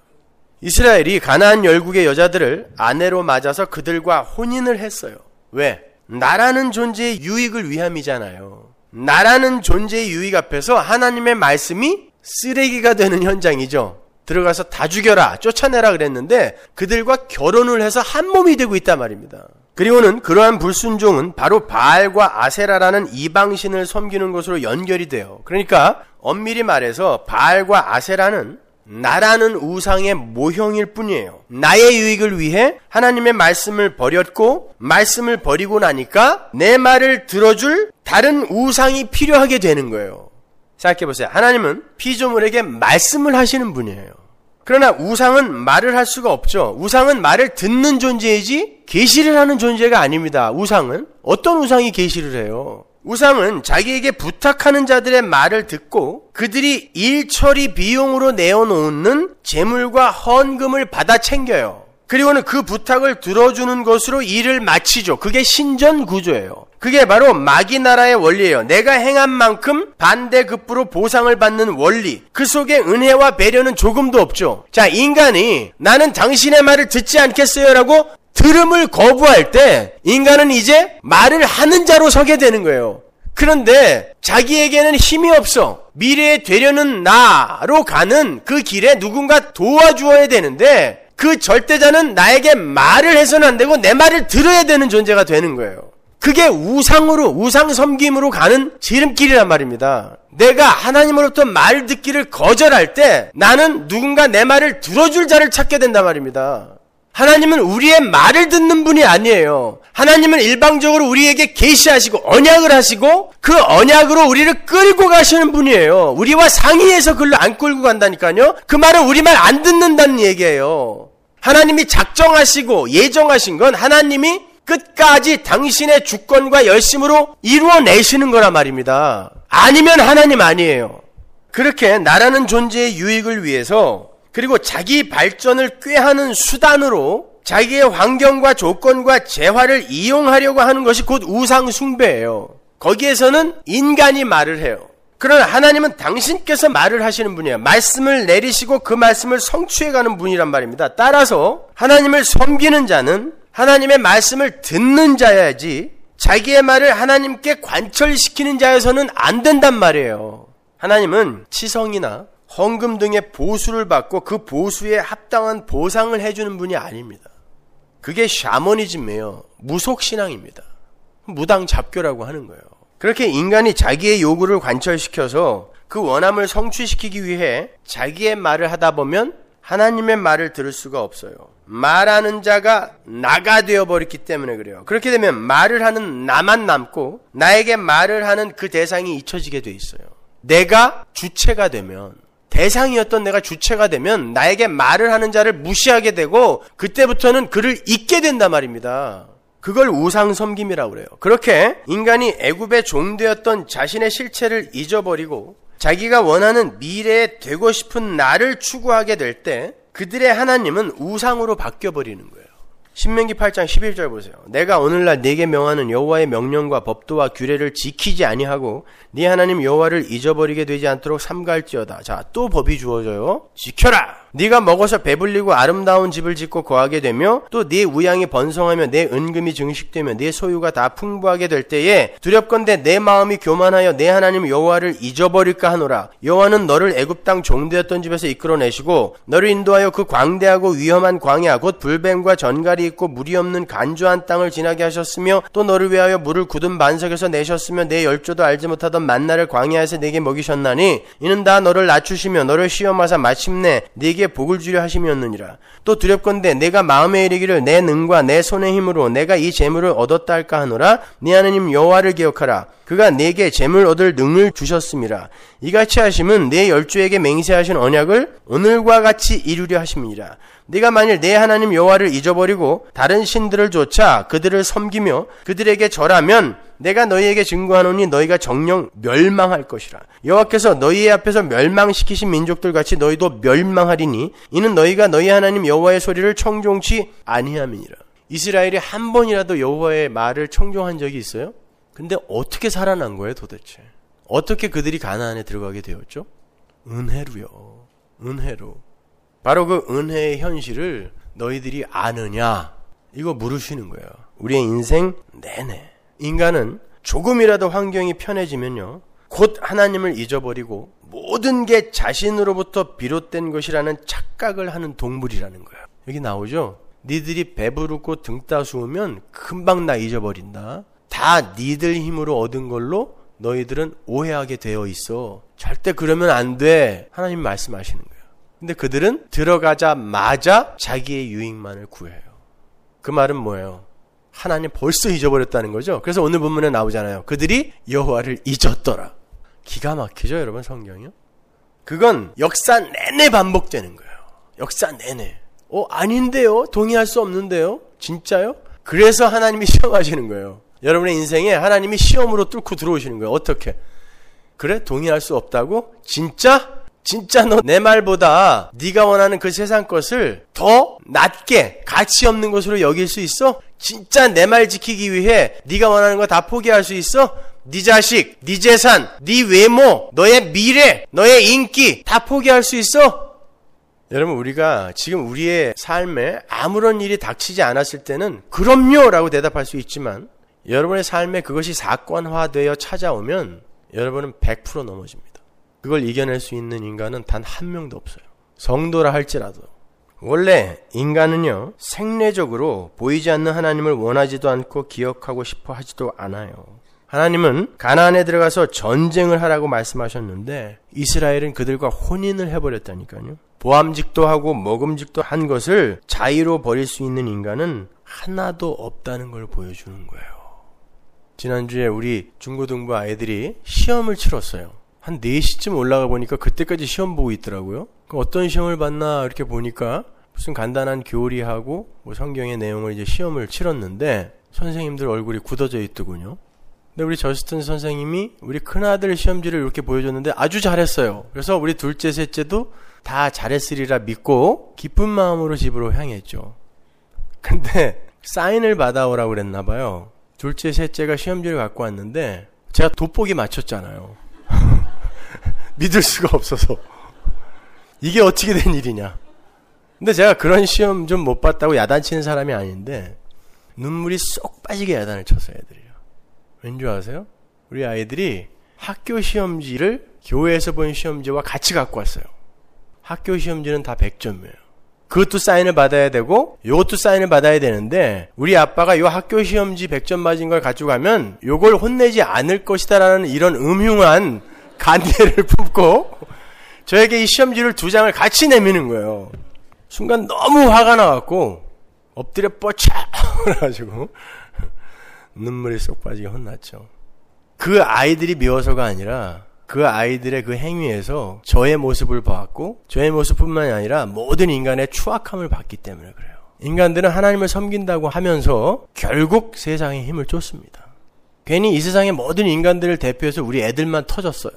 이스라엘이 가나안 열국의 여자들을 아내로 맞아서 그들과 혼인을 했어요. 왜? 나라는 존재의 유익을 위함이잖아요. 나라는 존재의 유익 앞에서 하나님의 말씀이 쓰레기가 되는 현장이죠. 들어가서 다 죽여라, 쫓아내라 그랬는데 그들과 결혼을 해서 한 몸이 되고 있단 말입니다. 그리고는 그러한 불순종은 바로 바알과 아세라라는 이방신을 섬기는 것으로 연결이 돼요. 그러니까 엄밀히 말해서 바알과 아세라는 나라는 우상의 모형일 뿐이에요. 나의 유익을 위해 하나님의 말씀을 버렸고 말씀을 버리고 나니까 내 말을 들어줄 다른 우상이 필요하게 되는 거예요. 생각해보세요. 하나님은 피조물에게 말씀을 하시는 분이에요. 그러나 우상은 말을 할 수가 없죠. 우상은 말을 듣는 존재이지 계시를 하는 존재가 아닙니다. 우상은 어떤 우상이 계시를 해요? 우상은 자기에게 부탁하는 자들의 말을 듣고 그들이 일 처리 비용으로 내어놓는 재물과 헌금을 받아 챙겨요. 그리고는 그 부탁을 들어주는 것으로 일을 마치죠. 그게 신전 구조예요. 그게 바로 마귀 나라의 원리예요. 내가 행한 만큼 반대급부로 보상을 받는 원리. 그 속에 은혜와 배려는 조금도 없죠. 자, 인간이 나는 당신의 말을 듣지 않겠어요 라고 들음을 거부할 때 인간은 이제 말을 하는 자로 서게 되는 거예요. 그런데 자기에게는 힘이 없어. 미래에 되려는 나로 가는 그 길에 누군가 도와주어야 되는데 그 절대자는 나에게 말을 해서는 안 되고 내 말을 들어야 되는 존재가 되는 거예요. 그게 우상으로, 우상 섬김으로 가는 지름길이란 말입니다. 내가 하나님으로부터 말 듣기를 거절할 때 나는 누군가 내 말을 들어줄 자를 찾게 된단 말입니다. 하나님은 우리의 말을 듣는 분이 아니에요. 하나님은 일방적으로 우리에게 계시하시고 언약을 하시고 그 언약으로 우리를 끌고 가시는 분이에요. 우리와 상의해서 글로 안 끌고 간다니까요. 그 말은 우리 말 안 듣는다는 얘기예요. 하나님이 작정하시고 예정하신 건 하나님이 끝까지 당신의 주권과 열심으로 이루어내시는 거란 말입니다. 아니면 하나님 아니에요. 그렇게 나라는 존재의 유익을 위해서 그리고 자기 발전을 꾀하는 수단으로 자기의 환경과 조건과 재화를 이용하려고 하는 것이 곧 우상 숭배예요. 거기에서는 인간이 말을 해요. 그러나 하나님은 당신께서 말을 하시는 분이에요. 말씀을 내리시고 그 말씀을 성취해가는 분이란 말입니다. 따라서 하나님을 섬기는 자는 하나님의 말씀을 듣는 자야지 자기의 말을 하나님께 관철시키는 자여서는 안 된단 말이에요. 하나님은 치성이나 헌금 등의 보수를 받고 그 보수에 합당한 보상을 해주는 분이 아닙니다. 그게 샤머니즘이에요. 무속신앙입니다. 무당잡교라고 하는 거예요. 그렇게 인간이 자기의 요구를 관철시켜서 그 원함을 성취시키기 위해 자기의 말을 하다 보면 하나님의 말을 들을 수가 없어요. 말하는 자가 나가 되어버렸기 때문에 그래요. 그렇게 되면 말을 하는 나만 남고 나에게 말을 하는 그 대상이 잊혀지게 돼 있어요. 내가 주체가 되면, 대상이었던 내가 주체가 되면 나에게 말을 하는 자를 무시하게 되고 그때부터는 그를 잊게 된단 말입니다. 그걸 우상 섬김이라고 그래요. 그렇게 인간이 애굽의 종되었던 자신의 실체를 잊어버리고 자기가 원하는 미래에 되고 싶은 나를 추구하게 될 때 그들의 하나님은 우상으로 바뀌어버리는 거예요. 신명기 8장 11절 보세요. 내가 오늘날 네게 명하는 여호와의 명령과 법도와 규례를 지키지 아니하고 네 하나님 여호와를 잊어버리게 되지 않도록 삼가할지어다. 자, 또 법이 주어져요. 지켜라. 네가 먹어서 배불리고 아름다운 집을 짓고 거하게 되며 또 네 우양이 번성하며 내 은금이 증식되며 네 소유가 다 풍부하게 될 때에 두렵건대 내 마음이 교만하여 내 하나님 여호와를 잊어버릴까 하노라. 여호와는 너를 애굽 땅 종되었던 집에서 이끌어내시고 너를 인도하여 그 광대하고 위험한 광야 곧 불뱀과 전갈이 있고 물이 없는 간조한 땅을 지나게 하셨으며 또 너를 위하여 물을 굳은 반석에서 내셨으며 내 열조도 알지 못하던 만나를 광야에서 내게 먹이셨나니 이는 다 너를 낮추시며 너를 시험하사 마침내 네게 복을 주려 하심이었느니라. 또 두렵건대 내가 마음에 이르기를 내 능과 내 손의 힘으로 내가 이 재물을 얻었다 할까 하노라. 네 하나님 여호와를 기억하라. 그가 네게 재물 얻을 능을 주셨음이라. 이같이 하심은 네 열조에게 맹세하신 언약을 오늘과 같이 이루려 하심이니라. 네가 만일 내 하나님 여호와를 잊어버리고 다른 신들을 좇아 그들을 섬기며 그들에게 절하면 내가 너희에게 증거하노니 너희가 정녕 멸망할 것이라. 여호와께서 너희 앞에서 멸망시키신 민족들 같이 너희도 멸망하리니 이는 너희가 너희 하나님 여호와의 소리를 청종치 아니함이니라. 이스라엘이 한 번이라도 여호와의 말을 청종한 적이 있어요? 근데 어떻게 살아난 거예요 도대체? 어떻게 그들이 가나안에 들어가게 되었죠? 은혜로요. 은혜로. 바로 그 은혜의 현실을 너희들이 아느냐? 이거 물으시는 거예요. 우리의 인생 내내. 인간은 조금이라도 환경이 편해지면요, 곧 하나님을 잊어버리고 모든 게 자신으로부터 비롯된 것이라는 착각을 하는 동물이라는 거예요. 여기 나오죠? 니들이 배부르고 등 따스우면 금방 나 잊어버린다. 다 니들 힘으로 얻은 걸로 너희들은 오해하게 되어 있어. 절대 그러면 안 돼. 하나님 말씀하시는 거예요. 근데 그들은 들어가자마자 자기의 유익만을 구해요. 그 말은 뭐예요? 하나님 벌써 잊어버렸다는 거죠. 그래서 오늘 본문에 나오잖아요. 그들이 여호와를 잊었더라. 기가 막히죠, 여러분, 성경이요? 그건 역사 내내 반복되는 거예요. 역사 내내. 아닌데요? 동의할 수 없는데요? 진짜요? 그래서 하나님이 시험하시는 거예요. 여러분의 인생에 하나님이 시험으로 뚫고 들어오시는 거예요. 어떻게? 그래? 동의할 수 없다고? 진짜? 진짜 너 내 말보다 네가 원하는 그 세상 것을 더 낮게 가치 없는 것으로 여길 수 있어? 진짜 내 말 지키기 위해 네가 원하는 거 다 포기할 수 있어? 네 자식, 네 재산, 네 외모, 너의 미래, 너의 인기 다 포기할 수 있어? 여러분, 우리가 지금 우리의 삶에 아무런 일이 닥치지 않았을 때는 그럼요 라고 대답할 수 있지만 여러분의 삶에 그것이 사건화되어 찾아오면 여러분은 100% 넘어집니다. 그걸 이겨낼 수 있는 인간은 단 한 명도 없어요. 성도라 할지라도. 원래 인간은요, 생리적으로 보이지 않는 하나님을 원하지도 않고 기억하고 싶어 하지도 않아요. 하나님은 가나안에 들어가서 전쟁을 하라고 말씀하셨는데 이스라엘은 그들과 혼인을 해버렸다니까요. 보암직도 하고 먹음직도 한 것을 자의로 버릴 수 있는 인간은 하나도 없다는 걸 보여주는 거예요. 지난주에 우리 중고등부 아이들이 시험을 치렀어요. 한 4시쯤 올라가 보니까 그때까지 시험 보고 있더라고요. 어떤 시험을 봤나 이렇게 보니까 무슨 간단한 교리하고 뭐 성경의 내용을 이제 시험을 치렀는데 선생님들 얼굴이 굳어져 있더군요. 근데 우리 저스틴 선생님이 우리 큰아들 시험지를 이렇게 보여줬는데 아주 잘했어요. 그래서 우리 둘째, 셋째도 다 잘했으리라 믿고 기쁜 마음으로 집으로 향했죠. 근데 사인을 받아오라고 그랬나 봐요. 둘째, 셋째가 시험지를 갖고 왔는데 제가 돋보기 맞췄잖아요. 믿을 수가 없어서. 이게 어떻게 된 일이냐. 근데 제가 그런 시험 좀 못 봤다고 야단치는 사람이 아닌데 눈물이 쏙 빠지게 야단을 쳤어요, 애들이요. 왠지 아세요? 우리 아이들이 학교 시험지를 교회에서 본 시험지와 같이 갖고 왔어요. 학교 시험지는 다 100점이에요. 그것도 사인을 받아야 되고 이것도 사인을 받아야 되는데 우리 아빠가 이 학교 시험지 100점 맞은 걸 가지고 가면 이걸 혼내지 않을 것이다라는 이런 음흉한 간대를 품고 저에게 이 시험지를 2장을 같이 내미는 거예요. 순간 너무 화가 나갖고 엎드려 뻗쳐 그래가지고 눈물이 쏙 빠지게 혼났죠. 그 아이들이 미워서가 아니라 그 아이들의 그 행위에서 저의 모습을 보았고 저의 모습뿐만이 아니라 모든 인간의 추악함을 봤기 때문에 그래요. 인간들은 하나님을 섬긴다고 하면서 결국 세상에 힘을 쫓습니다. 괜히 이 세상의 모든 인간들을 대표해서 우리 애들만 터졌어요.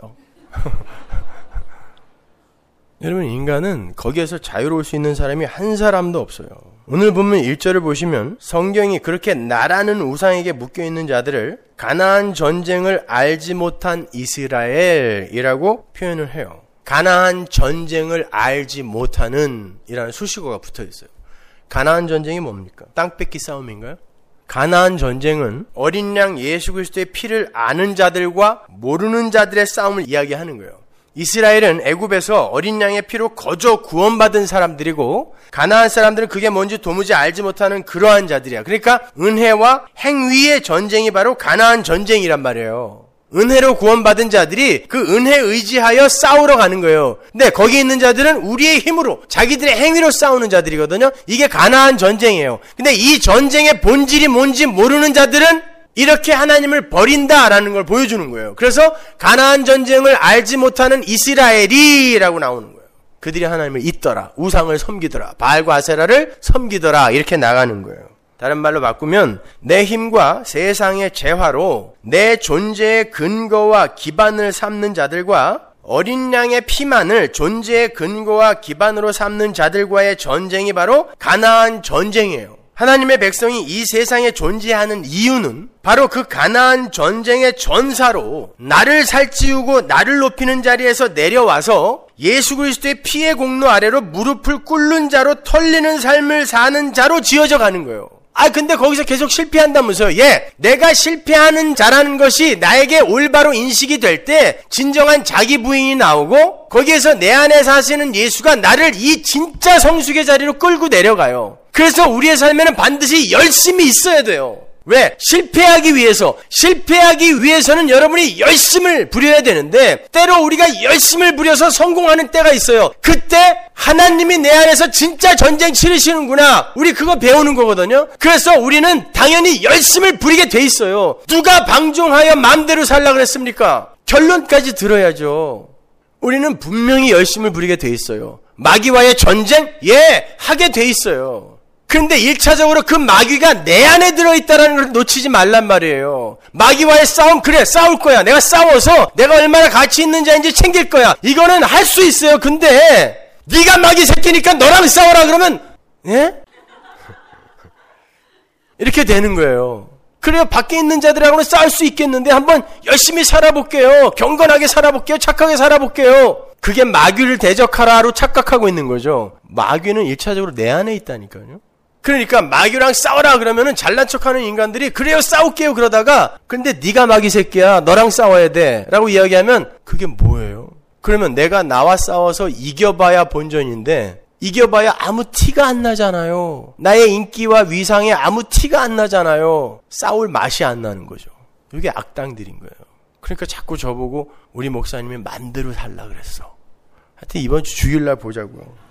여러분, 인간은 거기에서 자유로울 수 있는 사람이 한 사람도 없어요. 오늘 본문 1절을 보시면 성경이 그렇게 나라는 우상에게 묶여있는 자들을 가나안 전쟁을 알지 못한 이스라엘이라고 표현을 해요. 가나안 전쟁을 알지 못하는 이라는 수식어가 붙어있어요. 가나안 전쟁이 뭡니까? 땅 뺏기 싸움인가요? 가나안 전쟁은 어린 양 예수 그리스도의 피를 아는 자들과 모르는 자들의 싸움을 이야기하는 거예요. 이스라엘은 애굽에서 어린 양의 피로 거저 구원받은 사람들이고 가나안 사람들은 그게 뭔지 도무지 알지 못하는 그러한 자들이야. 그러니까 은혜와 행위의 전쟁이 바로 가나안 전쟁이란 말이에요. 은혜로 구원받은 자들이 그 은혜 의지하여 싸우러 가는 거예요. 근데 거기 있는 자들은 우리의 힘으로 자기들의 행위로 싸우는 자들이거든요. 이게 가나안 전쟁이에요. 근데 이 전쟁의 본질이 뭔지 모르는 자들은 이렇게 하나님을 버린다라는 걸 보여주는 거예요. 그래서 가나안 전쟁을 알지 못하는 이스라엘이라고 나오는 거예요. 그들이 하나님을 잇더라, 우상을 섬기더라, 바알과 아세라를 섬기더라, 이렇게 나가는 거예요. 다른 말로 바꾸면 내 힘과 세상의 재화로 내 존재의 근거와 기반을 삼는 자들과 어린 양의 피만을 존재의 근거와 기반으로 삼는 자들과의 전쟁이 바로 가나안 전쟁이에요. 하나님의 백성이 이 세상에 존재하는 이유는 바로 그 가나안 전쟁의 전사로 나를 살찌우고 나를 높이는 자리에서 내려와서 예수 그리스도의 피의 공로 아래로 무릎을 꿇는 자로 털리는 삶을 사는 자로 지어져 가는 거예요. 근데 거기서 계속 실패한다면서요. 내가 실패하는 자라는 것이 나에게 올바로 인식이 될 때 진정한 자기 부인이 나오고 거기에서 내 안에 사시는 예수가 나를 이 진짜 성숙의 자리로 끌고 내려가요. 그래서 우리의 삶에는 반드시 열심히 있어야 돼요. 왜? 실패하기 위해서는 여러분이 열심을 부려야 되는데 때로 우리가 열심을 부려서 성공하는 때가 있어요. 그때 하나님이 내 안에서 진짜 전쟁 치르시는구나. 우리 그거 배우는 거거든요. 그래서 우리는 당연히 열심을 부리게 돼 있어요. 누가 방종하여 마음대로 살라 그랬습니까? 결론까지 들어야죠. 우리는 분명히 열심을 부리게 돼 있어요. 마귀와의 전쟁? 하게 돼 있어요. 그런데 1차적으로 그 마귀가 내 안에 들어있다는 걸 놓치지 말란 말이에요. 마귀와의 싸움, 그래, 싸울 거야. 내가 싸워서 내가 얼마나 가치 있는 자인지 챙길 거야. 이거는 할 수 있어요. 근데 네가 마귀 새끼니까 너랑 싸워라 그러면 이렇게 되는 거예요. 그래요. 밖에 있는 자들하고는 싸울 수 있겠는데 한번 열심히 살아볼게요. 경건하게 살아볼게요. 착하게 살아볼게요. 그게 마귀를 대적하라로 착각하고 있는 거죠. 마귀는 1차적으로 내 안에 있다니까요. 그러니까 마귀랑 싸워라 그러면은 잘난 척하는 인간들이 그래요 싸울게요 그러다가 근데 네가 마귀 새끼야 너랑 싸워야 돼 라고 이야기하면 그게 뭐예요? 그러면 내가 나와 싸워서 이겨봐야 본전인데 이겨봐야 아무 티가 안 나잖아요. 나의 인기와 위상에 아무 티가 안 나잖아요. 싸울 맛이 안 나는 거죠. 이게 악당들인 거예요. 그러니까 자꾸 저보고 우리 목사님이 맘대로 살라 그랬어. 하여튼 이번 주 주일날 보자고요.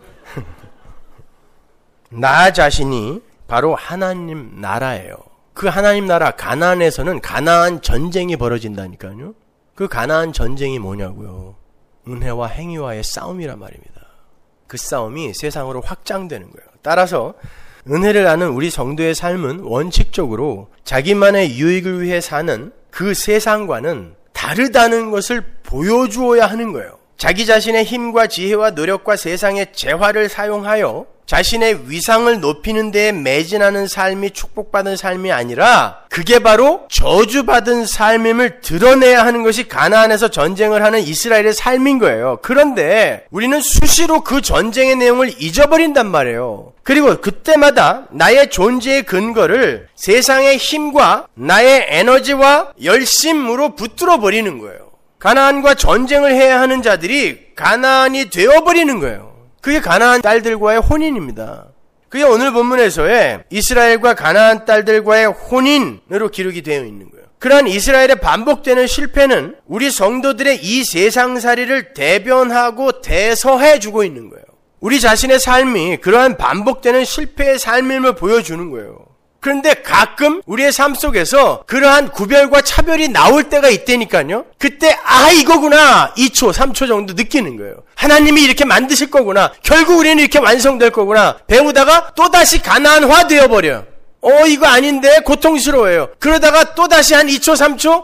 나 자신이 바로 하나님 나라예요. 그 하나님 나라 가나안에서는 가나안 전쟁이 벌어진다니까요. 그 가나안 전쟁이 뭐냐고요. 은혜와 행위와의 싸움이란 말입니다. 그 싸움이 세상으로 확장되는 거예요. 따라서 은혜를 아는 우리 성도의 삶은 원칙적으로 자기만의 유익을 위해 사는 그 세상과는 다르다는 것을 보여주어야 하는 거예요. 자기 자신의 힘과 지혜와 노력과 세상의 재화를 사용하여 자신의 위상을 높이는 데에 매진하는 삶이 축복받은 삶이 아니라 그게 바로 저주받은 삶임을 드러내야 하는 것이 가나안에서 전쟁을 하는 이스라엘의 삶인 거예요. 그런데 우리는 수시로 그 전쟁의 내용을 잊어버린단 말이에요. 그리고 그때마다 나의 존재의 근거를 세상의 힘과 나의 에너지와 열심으로 붙들어 버리는 거예요. 가나안과 전쟁을 해야 하는 자들이 가나안이 되어버리는 거예요. 그게 가나안 딸들과의 혼인입니다. 그게 오늘 본문에서의 이스라엘과 가나안 딸들과의 혼인으로 기록이 되어 있는 거예요. 그러한 이스라엘의 반복되는 실패는 우리 성도들의 이 세상살이를 대변하고 대서해주고 있는 거예요. 우리 자신의 삶이 그러한 반복되는 실패의 삶임을 보여주는 거예요. 그런데 가끔 우리의 삶 속에서 그러한 구별과 차별이 나올 때가 있다니까요. 그때 이거구나 2초 3초 정도 느끼는 거예요. 하나님이 이렇게 만드실 거구나. 결국 우리는 이렇게 완성될 거구나. 배우다가 또다시 가나안화 되어버려요. 이거 아닌데 고통스러워요. 그러다가 또다시 한 2초 3초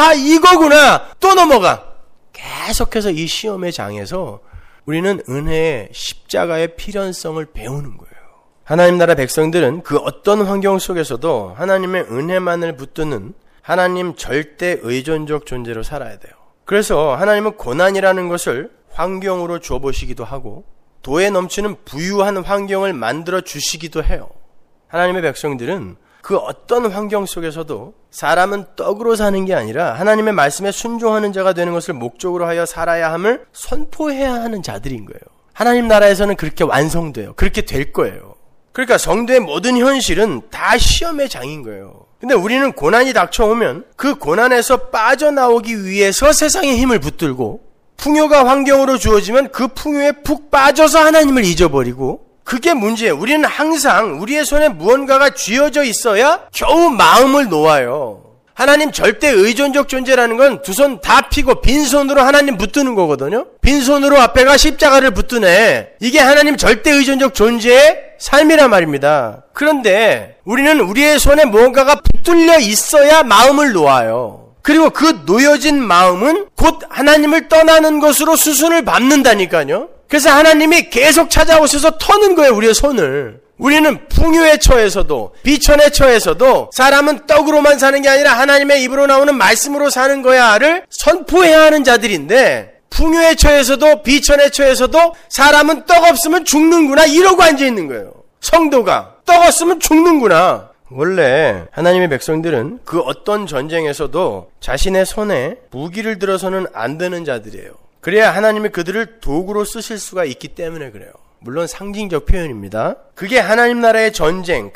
이거구나. 또 넘어가. 계속해서 이 시험의 장에서 우리는 은혜의 십자가의 필연성을 배우는 거예요. 하나님 나라 백성들은 그 어떤 환경 속에서도 하나님의 은혜만을 붙드는 하나님 절대 의존적 존재로 살아야 돼요. 그래서 하나님은 고난이라는 것을 환경으로 줘보시기도 하고 도에 넘치는 부유한 환경을 만들어 주시기도 해요. 하나님의 백성들은 그 어떤 환경 속에서도 사람은 떡으로 사는 게 아니라 하나님의 말씀에 순종하는 자가 되는 것을 목적으로 하여 살아야 함을 선포해야 하는 자들인 거예요. 하나님 나라에서는 그렇게 완성돼요. 그렇게 될 거예요. 그러니까 성도의 모든 현실은 다 시험의 장인 거예요. 근데 우리는 고난이 닥쳐오면 그 고난에서 빠져나오기 위해서 세상의 힘을 붙들고 풍요가 환경으로 주어지면 그 풍요에 푹 빠져서 하나님을 잊어버리고 그게 문제예요. 우리는 항상 우리의 손에 무언가가 쥐어져 있어야 겨우 마음을 놓아요. 하나님 절대 의존적 존재라는 건 두 손 다 펴고 빈손으로 하나님 붙드는 거거든요. 빈손으로 앞에가 십자가를 붙드네. 이게 하나님 절대 의존적 존재의 삶이란 말입니다. 그런데 우리는 우리의 손에 무언가가 붙들려 있어야 마음을 놓아요. 그리고 그 놓여진 마음은 곧 하나님을 떠나는 것으로 수순을 밟는다니까요. 그래서 하나님이 계속 찾아오셔서 터는 거예요, 우리의 손을. 우리는 풍요에 처해서도 비천에 처해서도 사람은 떡으로만 사는 게 아니라 하나님의 입으로 나오는 말씀으로 사는 거야를 선포해야 하는 자들인데 풍요에 처해서도 비천에 처해서도 사람은 떡 없으면 죽는구나 이러고 앉아있는 거예요. 성도가 떡 없으면 죽는구나. 원래 하나님의 백성들은 그 어떤 전쟁에서도 자신의 손에 무기를 들어서는 안 되는 자들이에요. 그래야 하나님이 그들을 도구로 쓰실 수가 있기 때문에 그래요. 물론 상징적 표현입니다. 그게 하나님 나라의 전쟁,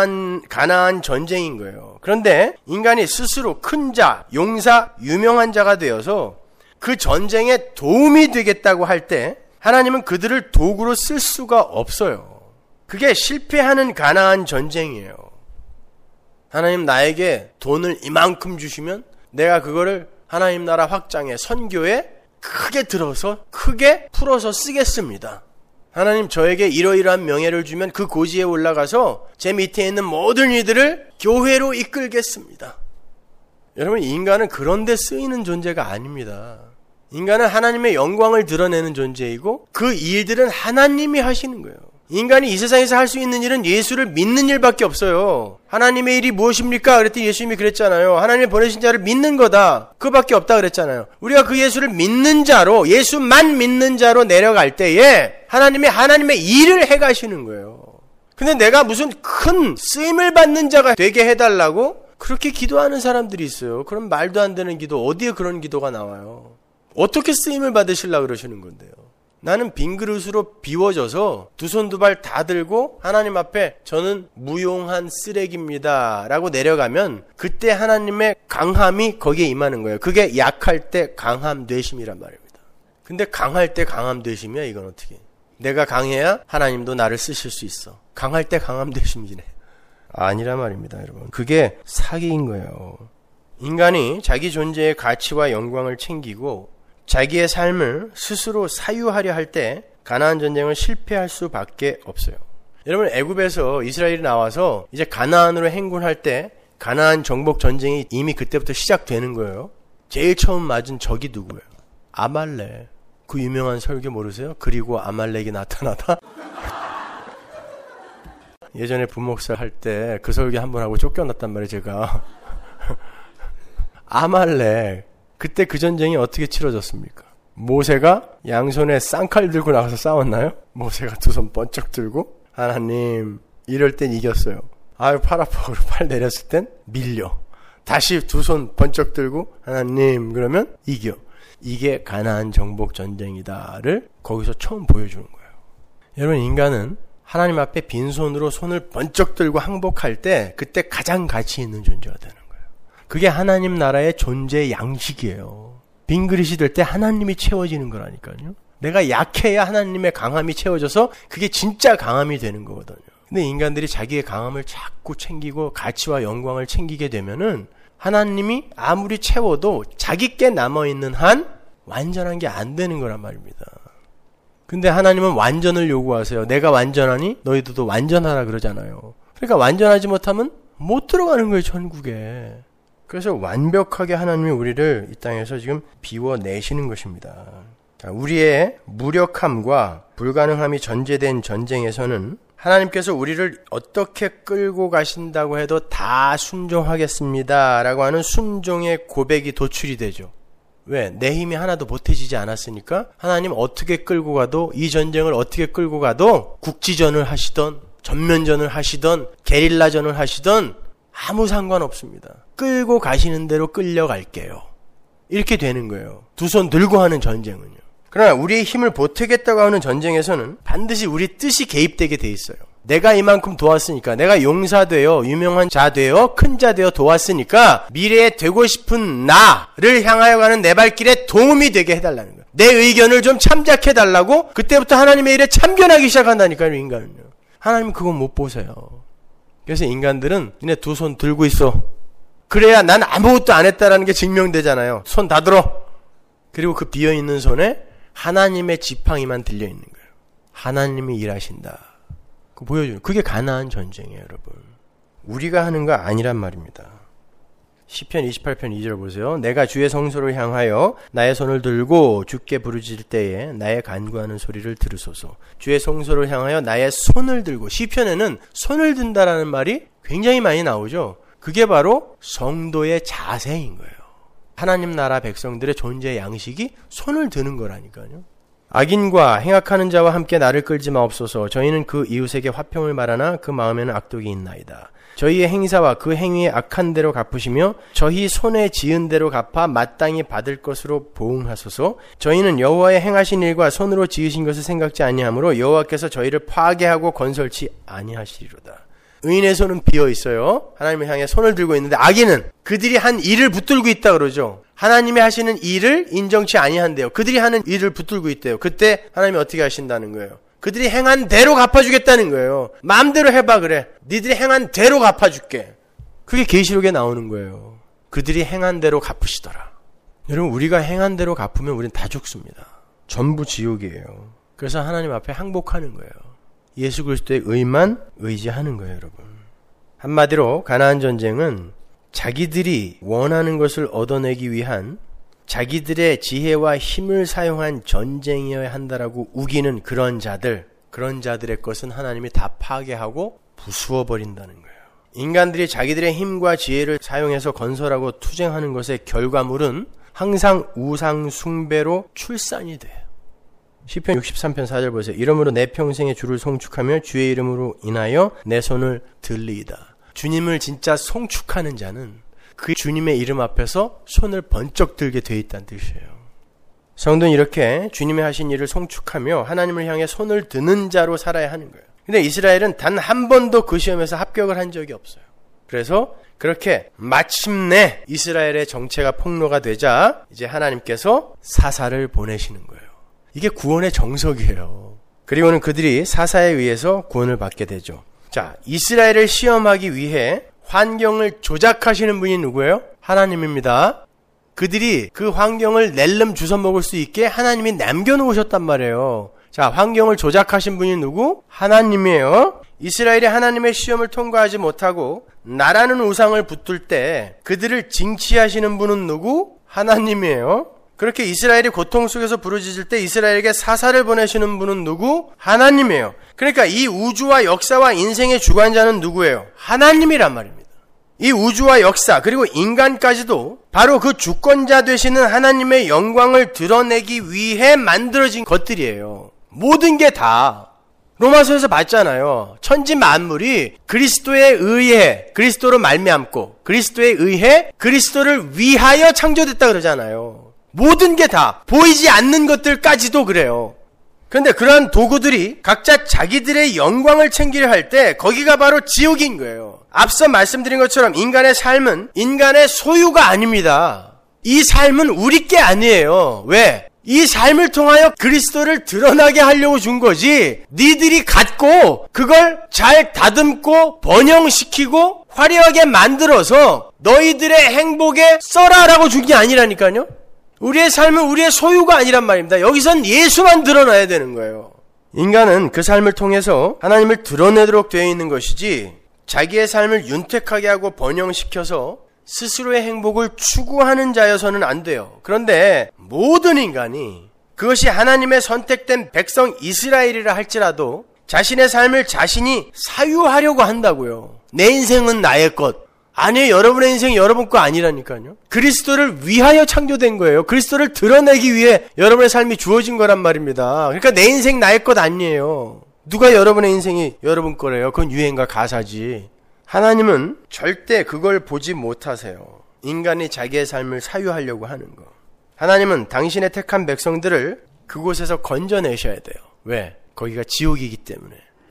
가나안 전쟁인 거예요. 그런데 인간이 스스로 큰 자, 용사, 유명한 자가 되어서 그 전쟁에 도움이 되겠다고 할 때 하나님은 그들을 도구로 쓸 수가 없어요. 그게 실패하는 가나안 전쟁이에요. 하나님 나에게 돈을 이만큼 주시면 내가 그거를 하나님 나라 확장에 선교에 크게 들어서 크게 풀어서 쓰겠습니다. 하나님 저에게 이러이러한 명예를 주면 그 고지에 올라가서 제 밑에 있는 모든 이들을 교회로 이끌겠습니다. 여러분 인간은 그런 데 쓰이는 존재가 아닙니다. 인간은 하나님의 영광을 드러내는 존재이고 그 일들은 하나님이 하시는 거예요. 인간이 이 세상에서 할 수 있는 일은 예수를 믿는 일밖에 없어요. 하나님의 일이 무엇입니까? 그랬더니 예수님이 그랬잖아요. 하나님이 보내신 자를 믿는 거다. 그거밖에 없다 그랬잖아요. 우리가 그 예수를 믿는 자로 예수만 믿는 자로 내려갈 때에 하나님의 일을 해가시는 거예요. 근데 내가 무슨 큰 쓰임을 받는 자가 되게 해달라고 그렇게 기도하는 사람들이 있어요. 그럼 말도 안 되는 기도, 어디에 그런 기도가 나와요? 어떻게 쓰임을 받으시려고 그러시는 건데요? 나는 빈 그릇으로 비워져서 두 손 두 발 다 들고 하나님 앞에 저는 무용한 쓰레기입니다 라고 내려가면 그때 하나님의 강함이 거기에 임하는 거예요. 그게 약할 때 강함 되심이란 말입니다. 근데 강할 때 강함 되심이야 이건 어떻게. 내가 강해야 하나님도 나를 쓰실 수 있어. 강할 때 강함 되심이네. 아니란 말입니다 여러분. 그게 사기인 거예요. 인간이 자기 존재의 가치와 영광을 챙기고 자기의 삶을 스스로 사유하려 할 때 가나안 전쟁을 실패할 수밖에 없어요. 여러분 애굽에서 이스라엘이 나와서 이제 가나안으로 행군할 때 가나안 정복 전쟁이 이미 그때부터 시작되는 거예요. 제일 처음 맞은 적이 누구예요? 아말렉. 그 유명한 설교 모르세요? 그리고 아말렉이 나타나다. 예전에 부목사 할 때 그 설교 한번 하고 쫓겨났단 말이에요 제가. 아말렉. 그때 그 전쟁이 어떻게 치러졌습니까? 모세가 양손에 쌍칼 들고 나가서 싸웠나요? 모세가 두 손 번쩍 들고 하나님 이럴 땐 이겼어요. 아유 팔 아파. 팔 내렸을 땐 밀려. 다시 두 손 번쩍 들고 하나님 그러면 이겨. 이게 가나안 정복 전쟁이다를 거기서 처음 보여주는 거예요. 여러분 인간은 하나님 앞에 빈손으로 손을 번쩍 들고 항복할 때 그때 가장 가치 있는 존재가 되는 거예요. 그게 하나님 나라의 존재 양식이에요. 빈 그릇이 될 때 하나님이 채워지는 거라니까요. 내가 약해야 하나님의 강함이 채워져서 그게 진짜 강함이 되는 거거든요. 근데 인간들이 자기의 강함을 자꾸 챙기고 가치와 영광을 챙기게 되면은 하나님이 아무리 채워도 자기께 남아있는 한 완전한 게 안 되는 거란 말입니다. 근데 하나님은 완전을 요구하세요. 내가 완전하니 너희들도 완전하라 그러잖아요. 그러니까 완전하지 못하면 못 들어가는 거예요, 천국에. 그래서 완벽하게 하나님이 우리를 이 땅에서 지금 비워내시는 것입니다. 우리의 무력함과 불가능함이 전제된 전쟁에서는 하나님께서 우리를 어떻게 끌고 가신다고 해도 다 순종하겠습니다 라고 하는 순종의 고백이 도출이 되죠. 왜? 내 힘이 하나도 보태지지 않았으니까 하나님 어떻게 끌고 가도, 이 전쟁을 어떻게 끌고 가도 국지전을 하시던 전면전을 하시던 게릴라전을 하시던 아무 상관없습니다. 끌고 가시는 대로 끌려갈게요. 이렇게 되는 거예요. 두 손 들고 하는 전쟁은요. 그러나 우리의 힘을 보태겠다고 하는 전쟁에서는 반드시 우리 뜻이 개입되게 돼 있어요. 내가 이만큼 도왔으니까, 내가 용사되어 유명한 자 되어 큰 자 되어 도왔으니까 미래에 되고 싶은 나를 향하여 가는 내 발길에 도움이 되게 해달라는 거예요. 내 의견을 좀 참작해달라고 그때부터 하나님의 일에 참견하기 시작한다니까요. 인간은요. 하나님은 그건 못 보세요. 그래서 인간들은 니네 두 손 들고 있어. 그래야 난 아무것도 안 했다라는 게 증명되잖아요. 손 다 들어. 그리고 그 비어있는 손에 하나님의 지팡이만 들려있는 거예요. 하나님이 일하신다. 그거 보여줘요. 그게 가나안 전쟁이에요, 여러분. 우리가 하는 거 아니란 말입니다. 시편 28편 2절 보세요. 내가 주의 성소를 향하여 나의 손을 들고 주께 부르짖을 때에 나의 간구하는 소리를 들으소서. 주의 성소를 향하여 나의 손을 들고, 시편에는 손을 든다라는 말이 굉장히 많이 나오죠. 그게 바로 성도의 자세인 거예요. 하나님 나라 백성들의 존재 양식이 손을 드는 거라니까요. 악인과 행악하는 자와 함께 나를 끌지 마옵소서. 저희는 그 이웃에게 화평을 말하나 그 마음에는 악독이 있나이다. 저희의 행사와 그 행위의 악한 대로 갚으시며 저희 손에 지은 대로 갚아 마땅히 받을 것으로 보응하소서. 저희는 여호와의 행하신 일과 손으로 지으신 것을 생각지 아니하므로 여호와께서 저희를 파괴하고 건설치 아니하시리로다. 의인의 손은 비어 있어요. 하나님을 향해 손을 들고 있는데 악인은 그들이 한 일을 붙들고 있다 그러죠. 하나님이 하시는 일을 인정치 아니한대요. 그들이 하는 일을 붙들고 있대요. 그때 하나님이 어떻게 하신다는 거예요? 그들이 행한 대로 갚아주겠다는 거예요. 마음대로 해봐 그래. 니들이 행한 대로 갚아줄게. 그게 계시록에 나오는 거예요. 그들이 행한 대로 갚으시더라. 여러분, 우리가 행한 대로 갚으면 우린 다 죽습니다. 전부 지옥이에요. 그래서 하나님 앞에 항복하는 거예요. 예수 그리스도의 의만 의지하는 거예요, 여러분. 한마디로 가나안 전쟁은 자기들이 원하는 것을 얻어내기 위한 자기들의 지혜와 힘을 사용한 전쟁이어야 한다라고 우기는 그런 자들의 것은 하나님이 다 파괴하고 부수어 버린다는 거예요. 인간들이 자기들의 힘과 지혜를 사용해서 건설하고 투쟁하는 것의 결과물은 항상 우상 숭배로 출산이 돼요. 시편 63편 4절 보세요. 이러므로 내 평생에 주를 송축하며 주의 이름으로 인하여 내 손을 들리이다. 주님을 진짜 송축하는 자는 그 주님의 이름 앞에서 손을 번쩍 들게 돼 있다는 뜻이에요. 성도는 이렇게 주님의 하신 일을 송축하며 하나님을 향해 손을 드는 자로 살아야 하는 거예요. 근데 이스라엘은 단 한 번도 그 시험에서 합격을 한 적이 없어요. 그래서 그렇게 마침내 이스라엘의 정체가 폭로가 되자 이제 하나님께서 사사를 보내시는 거예요. 이게 구원의 정석이에요. 그리고는 그들이 사사에 의해서 구원을 받게 되죠. 자, 이스라엘을 시험하기 위해 환경을 조작하시는 분이 누구예요? 하나님입니다. 그들이 그 환경을 낼름 주워 먹을 수 있게 하나님이 남겨놓으셨단 말이에요. 자, 환경을 조작하신 분이 누구? 하나님이에요. 이스라엘이 하나님의 시험을 통과하지 못하고 나라는 우상을 붙들 때 그들을 징치하시는 분은 누구? 하나님이에요. 그렇게 이스라엘이 고통 속에서 부르짖을 때 이스라엘에게 사사를 보내시는 분은 누구? 하나님이에요. 그러니까 이 우주와 역사와 인생의 주관자는 누구예요? 하나님이란 말입니다. 이 우주와 역사 그리고 인간까지도 바로 그 주권자 되시는 하나님의 영광을 드러내기 위해 만들어진 것들이에요. 모든 게 다. 로마서에서 봤잖아요. 천지 만물이 그리스도에 의해 그리스도로 말미암고 그리스도에 의해 그리스도를 위하여 창조됐다 그러잖아요. 모든 게 다 보이지 않는 것들까지도 그래요. 그런데 그러한 도구들이 각자 자기들의 영광을 챙기려 할 때 거기가 바로 지옥인 거예요. 앞서 말씀드린 것처럼 인간의 삶은 인간의 소유가 아닙니다. 이 삶은 우리 게 아니에요. 왜? 이 삶을 통하여 그리스도를 드러나게 하려고 준 거지, 니들이 갖고 그걸 잘 다듬고 번영시키고 화려하게 만들어서 너희들의 행복에 써라라고 준 게 아니라니까요. 우리의 삶은 우리의 소유가 아니란 말입니다. 여기선 예수만 드러나야 되는 거예요. 인간은 그 삶을 통해서 하나님을 드러내도록 되어 있는 것이지, 자기의 삶을 윤택하게 하고 번영시켜서 스스로의 행복을 추구하는 자여서는 안 돼요. 그런데 모든 인간이, 그것이 하나님의 선택된 백성 이스라엘이라 할지라도 자신의 삶을 자신이 사유하려고 한다고요. 내 인생은 나의 것. 아니에요. 여러분의 인생이 여러분 거 아니라니까요. 그리스도를 위하여 창조된 거예요. 그리스도를 드러내기 위해 여러분의 삶이 주어진 거란 말입니다. 그러니까 내 인생 나의 것 아니에요. 누가 여러분의 인생이 여러분 거래요? 그건 유행과 가사지. 하나님은 절대 그걸 보지 못하세요. 인간이 자기의 삶을 사유하려고 하는 거. 하나님은 당신의 택한 백성들을 그곳에서 건져내셔야 돼요. 왜? 거기가 지옥이기 때문에.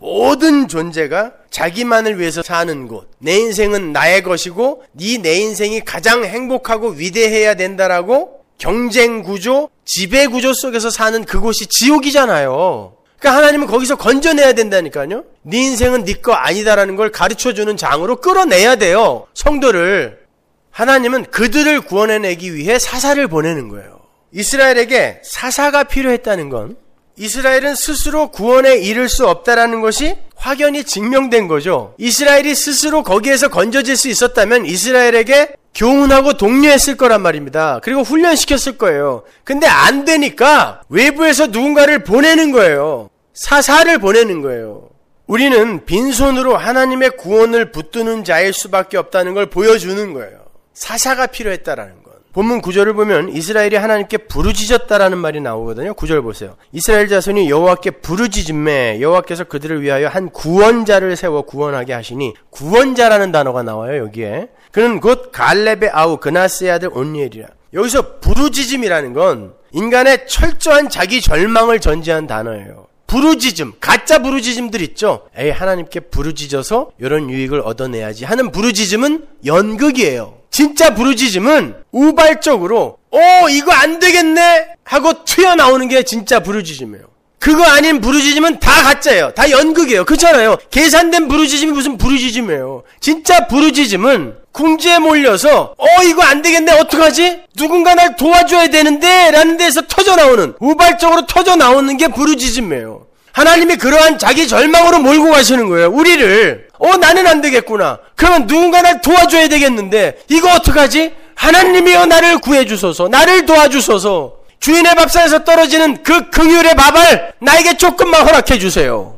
모든 존재가 자기만을 위해서 사는 곳. 내 인생은 나의 것이고 내 인생이 가장 행복하고 위대해야 된다라고 경쟁 구조, 지배 구조 속에서 사는 그곳이 지옥이잖아요. 그러니까 하나님은 거기서 건져내야 된다니까요. 네 인생은 네 거 아니다라는 걸 가르쳐주는 장으로 끌어내야 돼요. 성도를. 하나님은 그들을 구원해내기 위해 사사를 보내는 거예요. 이스라엘에게 사사가 필요했다는 건 이스라엘은 스스로 구원에 이를 수 없다라는 것이 확연히 증명된 거죠. 이스라엘이 스스로 거기에서 건져질 수 있었다면 이스라엘에게 교훈하고 독려했을 거란 말입니다. 그리고 훈련시켰을 거예요. 근데 안 되니까 외부에서 누군가를 보내는 거예요. 사사를 보내는 거예요. 우리는 빈손으로 하나님의 구원을 붙드는 자일 수밖에 없다는 걸 보여주는 거예요. 사사가 필요했다라는 것. 본문 9절을 보면 이스라엘이 하나님께 부르짖었다라는 말이 나오거든요. 9절 보세요. 이스라엘 자손이 여호와께 부르짖음에 여호와께서 그들을 위하여 한 구원자를 세워 구원하게 하시니, 구원자라는 단어가 나와요. 여기에. 그는 곧 갈렙의 아우 그나스의 아들 온니엘이라. 여기서 부르짖음이라는 건 인간의 철저한 자기 절망을 전제한 단어예요. 부르짖음, 가짜 부르짖음들 있죠. 에이, 하나님께 부르짖어서 이런 유익을 얻어내야지 하는 부르짖음은 연극이에요. 진짜 부르짖음은 우발적으로 이거 안 되겠네 하고 튀어나오는 게 진짜 부르짖음이에요. 그거 아닌 부르짖음은 다 가짜예요. 다 연극이에요. 그렇잖아요. 계산된 부르짖음이 무슨 부르짖음이에요. 진짜 부르짖음은 궁지에 몰려서 이거 안 되겠네 어떡하지? 누군가 날 도와줘야 되는데 라는 데서 터져나오는, 우발적으로 터져나오는 게 부르짖음이에요. 하나님이 그러한 자기 절망으로 몰고 가시는 거예요. 우리를. 나는 안 되겠구나. 그러면 누군가 날 도와줘야 되겠는데 이거 어떡하지? 하나님이여 나를 구해주소서. 나를 도와주소서. 주인의 밥상에서 떨어지는 그 긍휼의 밥알 나에게 조금만 허락해 주세요.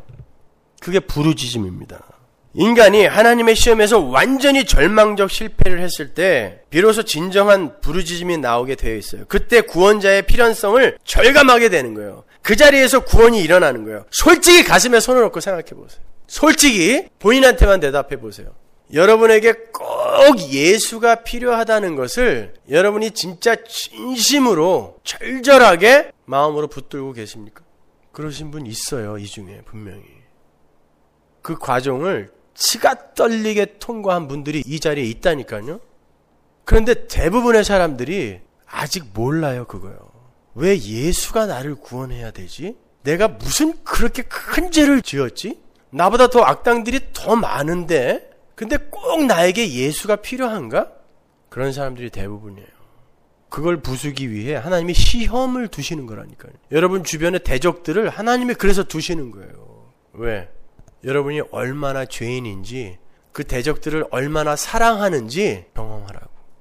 그게 부르짖음입니다. 인간이 하나님의 시험에서 완전히 절망적 실패를 했을 때 비로소 진정한 부르짖음이 나오게 되어 있어요. 그때 구원자의 필연성을 절감하게 되는 거예요. 그 자리에서 구원이 일어나는 거예요. 솔직히 가슴에 손을 얹고 생각해 보세요. 솔직히 본인한테만 대답해 보세요. 여러분에게 꼭 예수가 필요하다는 것을 여러분이 진짜 진심으로 절절하게 마음으로 붙들고 계십니까? 그러신 분 있어요. 이 중에 분명히. 그 과정을 치가 떨리게 통과한 분들이 이 자리에 있다니까요. 그런데 대부분의 사람들이 아직 몰라요. 그거요. 왜 예수가 나를 구원해야 되지? 내가 무슨 그렇게 큰 죄를 지었지? 나보다 더 악당들이 더 많은데 근데 꼭 나에게 예수가 필요한가? 그런 사람들이 대부분이에요. 그걸 부수기 위해 하나님이 시험을 두시는 거라니까요. 여러분 주변의 대적들을 하나님이 그래서 두시는 거예요. 왜? 여러분이 얼마나 죄인인지, 그 대적들을 얼마나 사랑하는지 경험하라고.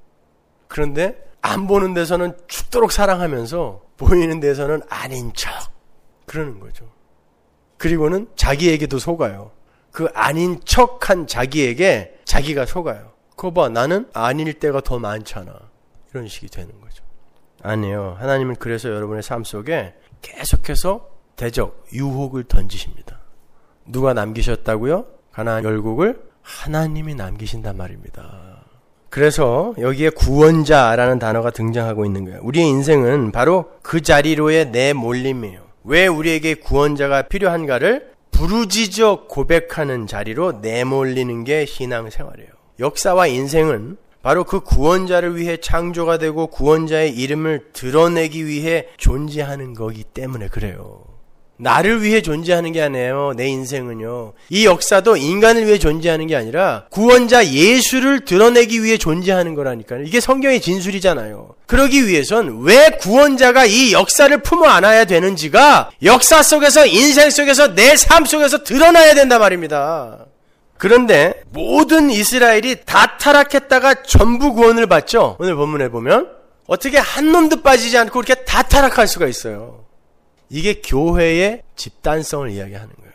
그런데 안 보는 데서는 죽도록 사랑하면서 보이는 데서는 아닌 척 그러는 거죠. 그리고는 자기에게도 속아요. 그 아닌 척한 자기에게 자기가 속아요. 그거 봐, 나는 아닐 때가 더 많잖아. 이런 식이 되는 거죠. 아니에요. 하나님은 그래서 여러분의 삶 속에 계속해서 대적, 유혹을 던지십니다. 누가 남기셨다고요? 가나안 열국을 하나님이 남기신단 말입니다. 그래서 여기에 구원자라는 단어가 등장하고 있는 거예요. 우리의 인생은 바로 그 자리로의 내몰림이에요. 왜 우리에게 구원자가 필요한가를 부르짖어 고백하는 자리로 내몰리는 게 신앙생활이에요. 역사와 인생은 바로 그 구원자를 위해 창조가 되고 구원자의 이름을 드러내기 위해 존재하는 거기 때문에 그래요. 나를 위해 존재하는 게 아니에요. 내 인생은요. 이 역사도 인간을 위해 존재하는 게 아니라 구원자 예수를 드러내기 위해 존재하는 거라니까요. 이게 성경의 진술이잖아요. 그러기 위해선 왜 구원자가 이 역사를 품어 안아야 되는지가 역사 속에서, 인생 속에서, 내 삶 속에서 드러나야 된단 말입니다. 그런데 모든 이스라엘이 다 타락했다가 전부 구원을 받죠. 오늘 본문에 보면 어떻게 한 놈도 빠지지 않고 그렇게 다 타락할 수가 있어요. 이게 교회의 집단성을 이야기하는 거예요.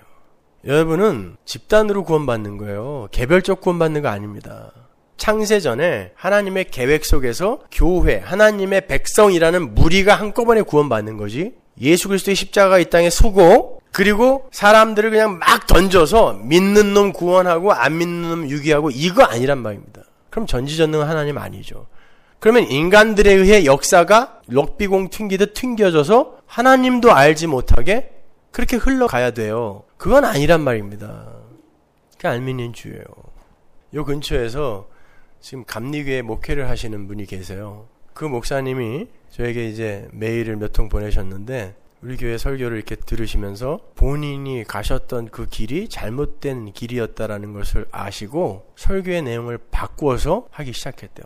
여러분은 집단으로 구원받는 거예요. 개별적 구원받는 거 아닙니다. 창세전에 하나님의 계획 속에서 교회, 하나님의 백성이라는 무리가 한꺼번에 구원받는 거지, 예수 그리스도의 십자가가 이 땅에 서고 그리고 사람들을 그냥 막 던져서 믿는 놈 구원하고 안 믿는 놈 유기하고 이거 아니란 말입니다. 그럼 전지전능한 하나님 아니죠. 그러면 인간들에 의해 역사가 럭비공 튕기듯 튕겨져서 하나님도 알지 못하게 그렇게 흘러가야 돼요. 그건 아니란 말입니다. 그게 안 믿는 주예요. 요 근처에서 지금 감리교회 목회를 하시는 분이 계세요. 그 목사님이 저에게 이제 메일을 몇 통 보내셨는데 우리 교회 설교를 이렇게 들으시면서 본인이 가셨던 그 길이 잘못된 길이었다라는 것을 아시고 설교의 내용을 바꾸어서 하기 시작했대요.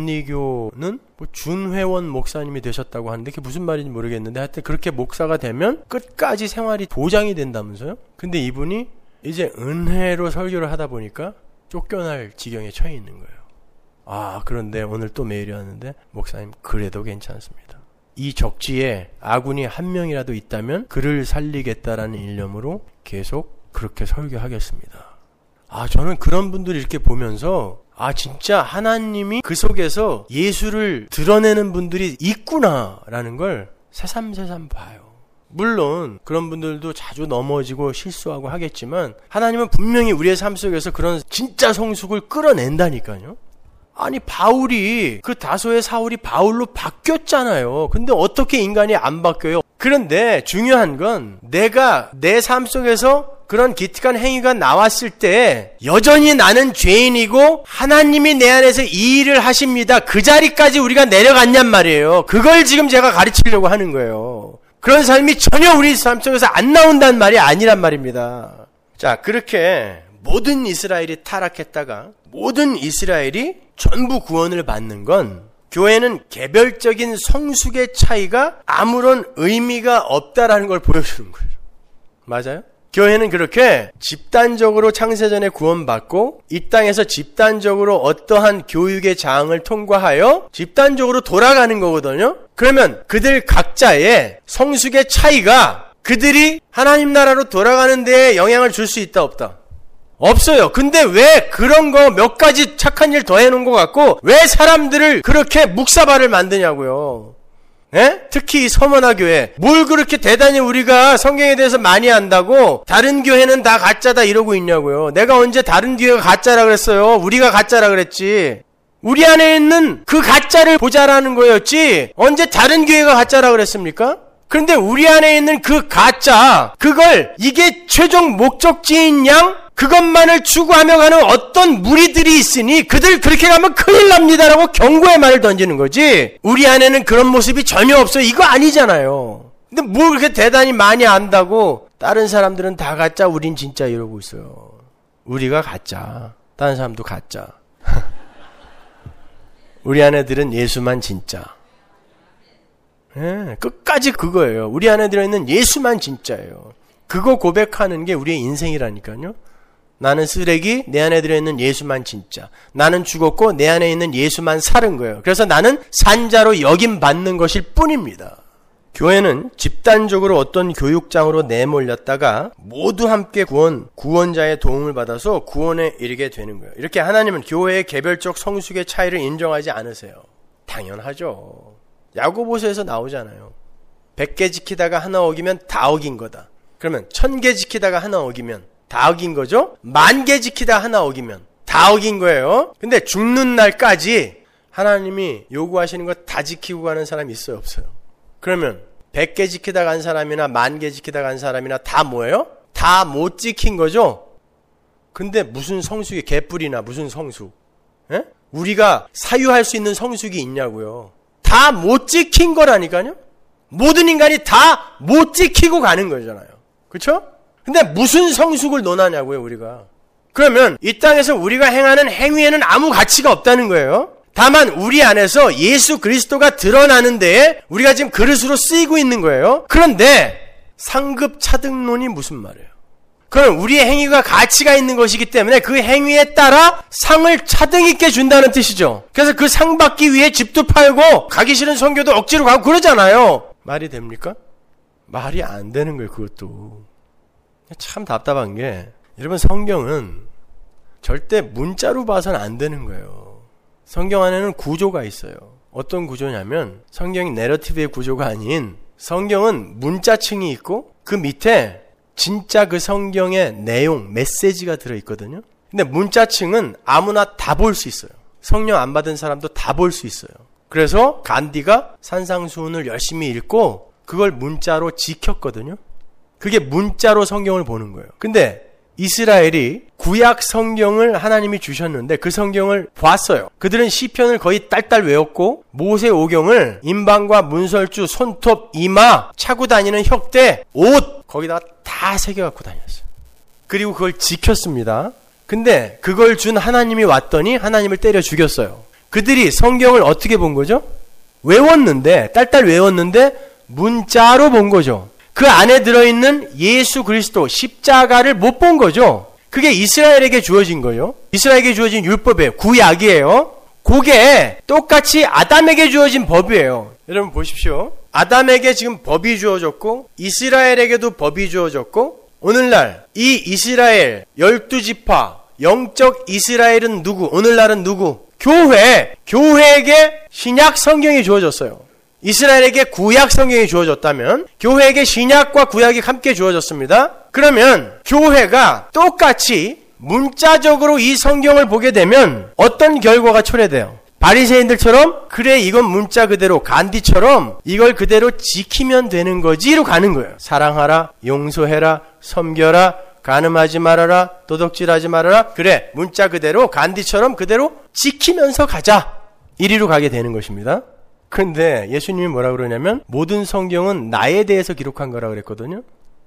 감리교는 뭐 준회원 목사님이 되셨다고 하는데 그게 무슨 말인지 모르겠는데 하여튼 그렇게 목사가 되면 끝까지 생활이 보장이 된다면서요? 근데 이분이 이제 은혜로 설교를 하다 보니까 쫓겨날 지경에 처해 있는 거예요. 아, 그런데 오늘 또 메일이 왔는데 목사님 그래도 괜찮습니다. 이 적지에 아군이 한 명이라도 있다면 그를 살리겠다라는 일념으로 계속 그렇게 설교하겠습니다. 아, 저는 그런 분들을 이렇게 보면서 아, 진짜 하나님이 그 속에서 예수를 드러내는 분들이 있구나라는 걸 새삼새삼 봐요. 물론 그런 분들도 자주 넘어지고 실수하고 하겠지만 하나님은 분명히 우리의 삶 속에서 그런 진짜 성숙을 끌어낸다니까요. 아니, 바울이, 그 다소의 사울이 바울로 바뀌었잖아요. 근데 어떻게 인간이 안 바뀌어요? 그런데 중요한 건 내가 내 삶 속에서 그런 기특한 행위가 나왔을 때 여전히 나는 죄인이고 하나님이 내 안에서 이 일을 하십니다. 그 자리까지 우리가 내려갔냔 말이에요. 그걸 지금 제가 가르치려고 하는 거예요. 그런 삶이 전혀 우리 삶 속에서 안 나온다는 말이 아니란 말입니다. 자, 그렇게 모든 이스라엘이 타락했다가 모든 이스라엘이 전부 구원을 받는 건 교회는 개별적인 성숙의 차이가 아무런 의미가 없다라는 걸 보여주는 거예요. 맞아요? 교회는 그렇게 집단적으로 창세전에 구원받고 이 땅에서 집단적으로 어떠한 교육의 장을 통과하여 집단적으로 돌아가는 거거든요. 그러면 그들 각자의 성숙의 차이가 그들이 하나님 나라로 돌아가는 데에 영향을 줄 수 있다 없다? 없어요. 근데 왜 그런 거 몇 가지 착한 일 더 해놓은 것 같고 왜 사람들을 그렇게 묵사발을 만드냐고요. 예? 특히 서머나 교회 뭘 그렇게 대단히 우리가 성경에 대해서 많이 안다고 다른 교회는 다 가짜다 이러고 있냐고요. 내가 언제 다른 교회가 가짜라 그랬어요. 우리가 가짜라 그랬지. 우리 안에 있는 그 가짜를 보자라는 거였지 언제 다른 교회가 가짜라 그랬습니까? 그런데 우리 안에 있는 그 가짜, 그걸 이게 최종 목적지인 양 그것만을 추구하며 가는 어떤 무리들이 있으니 그들 그렇게 가면 큰일 납니다라고 경고의 말을 던지는 거지, 우리 안에는 그런 모습이 전혀 없어요 이거 아니잖아요. 근데 뭘 그렇게 대단히 많이 안다고 다른 사람들은 다 가짜 우린 진짜 이러고 있어요. 우리가 가짜, 다른 사람도 가짜. 우리 아내들은 예수만 진짜. 예, 끝까지 그거예요. 우리 안에 들어있는 예수만 진짜예요. 그거 고백하는 게 우리의 인생이라니까요. 나는 쓰레기, 내 안에 들어있는 예수만 진짜. 나는 죽었고 내 안에 있는 예수만 살은 거예요. 그래서 나는 산자로 여김받는 것일 뿐입니다. 교회는 집단적으로 어떤 교육장으로 내몰렸다가 모두 함께 구원자의 도움을 받아서 구원에 이르게 되는 거예요. 이렇게 하나님은 교회의 개별적 성숙의 차이를 인정하지 않으세요. 당연하죠. 야고보서에서 나오잖아요. 100개 지키다가 하나 어기면 다 어긴 거다. 그러면 1000개 지키다가 하나 어기면 다 어긴 거죠? 10,000개 지키다가 하나 어기면 다 어긴 거예요. 근데 죽는 날까지 하나님이 요구하시는 거 다 지키고 가는 사람이 있어요, 없어요? 그러면 100개 지키다 간 사람이나 10,000개 지키다 간 사람이나 다 뭐예요? 다 못 지킨 거죠? 근데 무슨 성숙이 개뿔이나 무슨 성숙? 예? 우리가 사유할 수 있는 성숙이 있냐고요. 다 못 지킨 거라니까요. 모든 인간이 다 못 지키고 가는 거잖아요. 그렇죠? 근데 무슨 성숙을 논하냐고요, 우리가. 그러면 이 땅에서 우리가 행하는 행위에는 아무 가치가 없다는 거예요. 다만 우리 안에서 예수 그리스도가 드러나는 데에 우리가 지금 그릇으로 쓰이고 있는 거예요. 그런데 상급 차등론이 무슨 말이에요? 그럼 우리의 행위가 가치가 있는 것이기 때문에 그 행위에 따라 상을 차등 있게 준다는 뜻이죠. 그래서 그 상 받기 위해 집도 팔고 가기 싫은 선교도 억지로 가고 그러잖아요. 말이 됩니까? 말이 안 되는 거예요, 그것도. 참 답답한 게, 여러분, 성경은 절대 문자로 봐서는 안 되는 거예요. 성경 안에는 구조가 있어요. 어떤 구조냐면 성경이 내러티브의 구조가 아닌, 성경은 문자층이 있고 그 밑에 진짜 그 성경의 내용, 메시지가 들어있거든요. 근데 문자층은 아무나 다 볼 수 있어요. 성령 안 받은 사람도 다 볼 수 있어요. 그래서 간디가 산상수훈을 열심히 읽고 그걸 문자로 지켰거든요. 그게 문자로 성경을 보는 거예요. 근데 이스라엘이 구약 성경을 하나님이 주셨는데 그 성경을 봤어요. 그들은 시편을 거의 딸딸 외웠고 모세오경을 인방과 문설주, 손톱, 이마, 차고 다니는 혁대, 옷 거기다가 다 새겨갖고 다녔어요. 그리고 그걸 지켰습니다. 근데 그걸 준 하나님이 왔더니 하나님을 때려 죽였어요. 그들이 성경을 어떻게 본 거죠? 외웠는데, 딸딸 외웠는데 문자로 본 거죠. 그 안에 들어있는 예수 그리스도 십자가를 못 본 거죠. 그게 이스라엘에게 주어진 거예요. 이스라엘에게 주어진 율법이에요. 구약이에요. 그게 똑같이 아담에게 주어진 법이에요. 여러분 보십시오. 아담에게 지금 법이 주어졌고 이스라엘에게도 법이 주어졌고 오늘날 이 이스라엘 12지파 영적 이스라엘은 누구? 오늘날은 누구? 교회에게 신약 성경이 주어졌어요. 이스라엘에게 구약 성경이 주어졌다면 교회에게 신약과 구약이 함께 주어졌습니다. 그러면 교회가 똑같이 문자적으로 이 성경을 보게 되면 어떤 결과가 초래돼요? 바리새인들처럼 그래 이건 문자 그대로 간디처럼 이걸 그대로 지키면 되는 거지로 가는 거예요. 사랑하라, 용서해라, 섬겨라, 간음하지 말아라, 도둑질하지 말아라. 그래 문자 그대로 간디처럼 그대로 지키면서 가자. 이리로 가게 되는 것입니다. 그런데 예수님이 뭐라 그러냐면 모든 성경은 나에 대해서 기록한 거라 그랬거든요.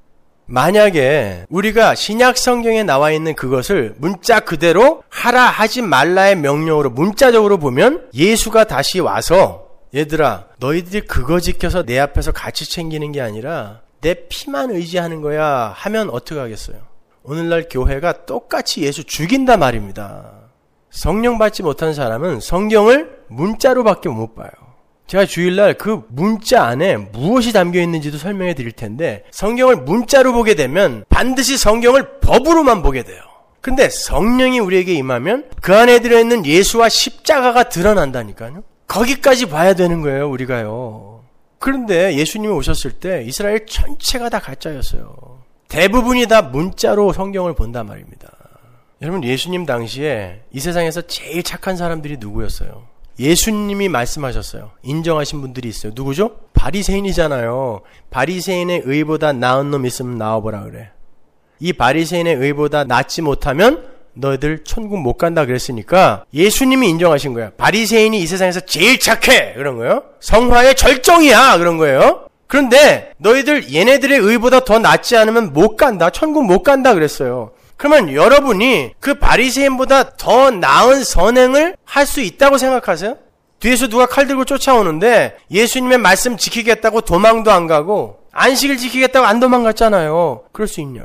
만약에 우리가 신약 성경에 나와 있는 그것을 문자 그대로 하라 하지 말라의 명령으로 문자적으로 보면 예수가 다시 와서 얘들아 너희들이 그거 지켜서 내 앞에서 같이 챙기는 게 아니라 내 피만 의지하는 거야 하면 어떻게 하겠어요? 오늘날 교회가 똑같이 예수 죽인다 말입니다. 성령 받지 못한 사람은 성경을 문자로밖에 못 봐요. 제가 주일날 그 문자 안에 무엇이 담겨 있는지도 설명해 드릴 텐데 성경을 문자로 보게 되면 반드시 성경을 법으로만 보게 돼요. 근데 성령이 우리에게 임하면 그 안에 들어있는 예수와 십자가가 드러난다니까요. 거기까지 봐야 되는 거예요, 우리가요. 그런데 예수님이 오셨을 때 이스라엘 전체가 다 가짜였어요. 대부분이 다 문자로 성경을 본단 말입니다. 여러분 예수님 당시에 이 세상에서 제일 착한 사람들이 누구였어요? 예수님이 말씀하셨어요. 인정하신 분들이 있어요. 누구죠? 바리새인이잖아요. 바리새인의 의보다 나은 놈 있으면 나와보라 그래. 이 바리새인의 의보다 낫지 못하면 너희들 천국 못 간다 그랬으니까 예수님이 인정하신 거야. 바리새인이 이 세상에서 제일 착해 그런 거예요. 성화의 절정이야 그런 거예요. 그런데 너희들 얘네들의 의보다 더 낫지 않으면 못 간다. 천국 못 간다 그랬어요. 그러면 여러분이 그 바리새인보다 더 나은 선행을 할 수 있다고 생각하세요? 뒤에서 누가 칼 들고 쫓아오는데 예수님의 말씀 지키겠다고 도망도 안 가고 안식을 지키겠다고 안 도망갔잖아요. 그럴 수 있냐고요.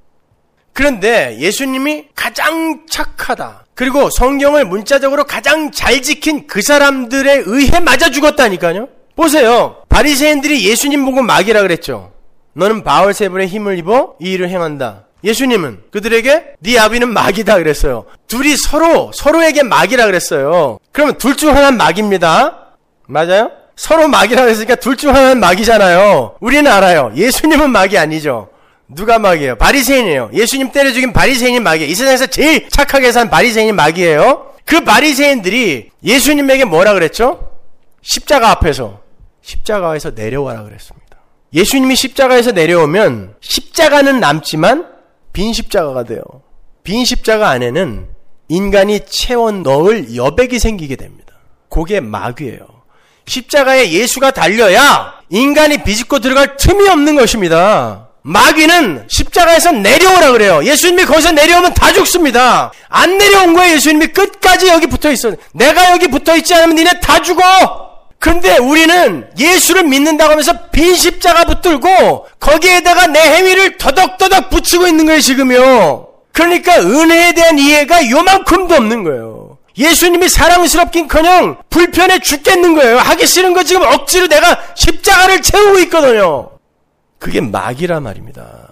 그런데 예수님이 가장 착하다. 그리고 성경을 문자적으로 가장 잘 지킨 그 사람들에 의해 맞아 죽었다니까요. 보세요. 바리새인들이 예수님 보고 막이라 그랬죠. 너는 바알세불의 힘을 입어 이 일을 행한다. 예수님은 그들에게 네 아비는 마귀다 그랬어요. 둘이 서로에게 마귀라 그랬어요. 그러면 둘 중 하나는 마귀입니다. 맞아요? 서로 마귀라 그랬으니까 둘 중 하나는 마귀잖아요. 우리는 알아요. 예수님은 마귀 아니죠. 누가 마귀예요? 바리새인이에요. 예수님 때려 죽인 바리새인이 마귀예요. 이 세상에서 제일 착하게 산 바리새인이 마귀예요. 그 바리새인들이 예수님에게 뭐라 그랬죠? 십자가에서 내려와라 그랬습니다. 예수님이 십자가에서 내려오면 십자가는 남지만 빈 십자가가 돼요. 빈 십자가 안에는 인간이 채워 넣을 여백이 생기게 됩니다. 그게 마귀예요. 십자가에 예수가 달려야 인간이 비집고 들어갈 틈이 없는 것입니다. 마귀는 십자가에서 내려오라 그래요. 예수님이 거기서 내려오면 다 죽습니다. 안 내려온 거예요. 예수님이 끝까지 여기 붙어 있어. 내가 여기 붙어 있지 않으면 니네 다 죽어. 근데 우리는 예수를 믿는다고 하면서 빈 십자가 붙들고 거기에다가 내 행위를 더덕더덕 붙이고 있는 거예요, 지금요. 그러니까 은혜에 대한 이해가 요만큼도 없는 거예요. 예수님이 사랑스럽긴커녕 불편해 죽겠는 거예요. 하기 싫은 거 지금 억지로 내가 십자가를 채우고 있거든요. 그게 마귀란 말입니다.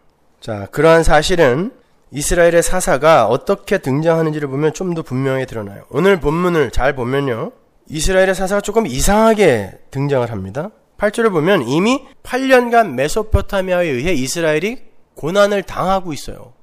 자, 그러한 사실은 이스라엘의 사사가 어떻게 등장하는지를 보면 좀 더 분명히 드러나요. 오늘 본문을 잘 보면요, 이스라엘의 사사가 조금 이상하게 등장을 합니다. 8절을 보면 이미 8년간 메소포타미아에 의해 이스라엘이 고난을 당하고 있어요.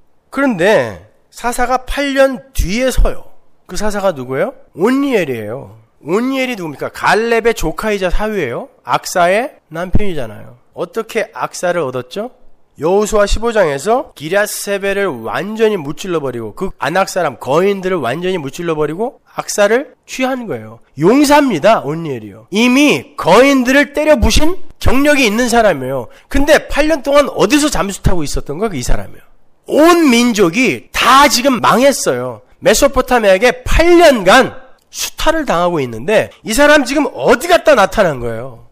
그런데 사사가 8년 뒤에 서요. 그 사사가 누구예요? 온니엘이에요. 온니엘이 누굽니까? 갈렙의 조카이자 사위예요. 악사의 남편이잖아요. 어떻게 악사를 얻었죠? 여호수아 15장에서 기럇세벨을 완전히 무찔러버리고 그 아낙 사람 거인들을 완전히 무찔러버리고 악사를 취한 거예요. 용사입니다. 온니엘이요. 이미 거인들을 때려 부신 경력이 있는 사람이에요. 근데 8년 동안 어디서 잠수 타고 있었던 거야? 이 사람이에요. 온 민족이 다 지금 망했어요. 메소포타미아에게 8년간 수탈을 당하고 있는데 이 사람 지금 어디 갔다 나타난 거예요?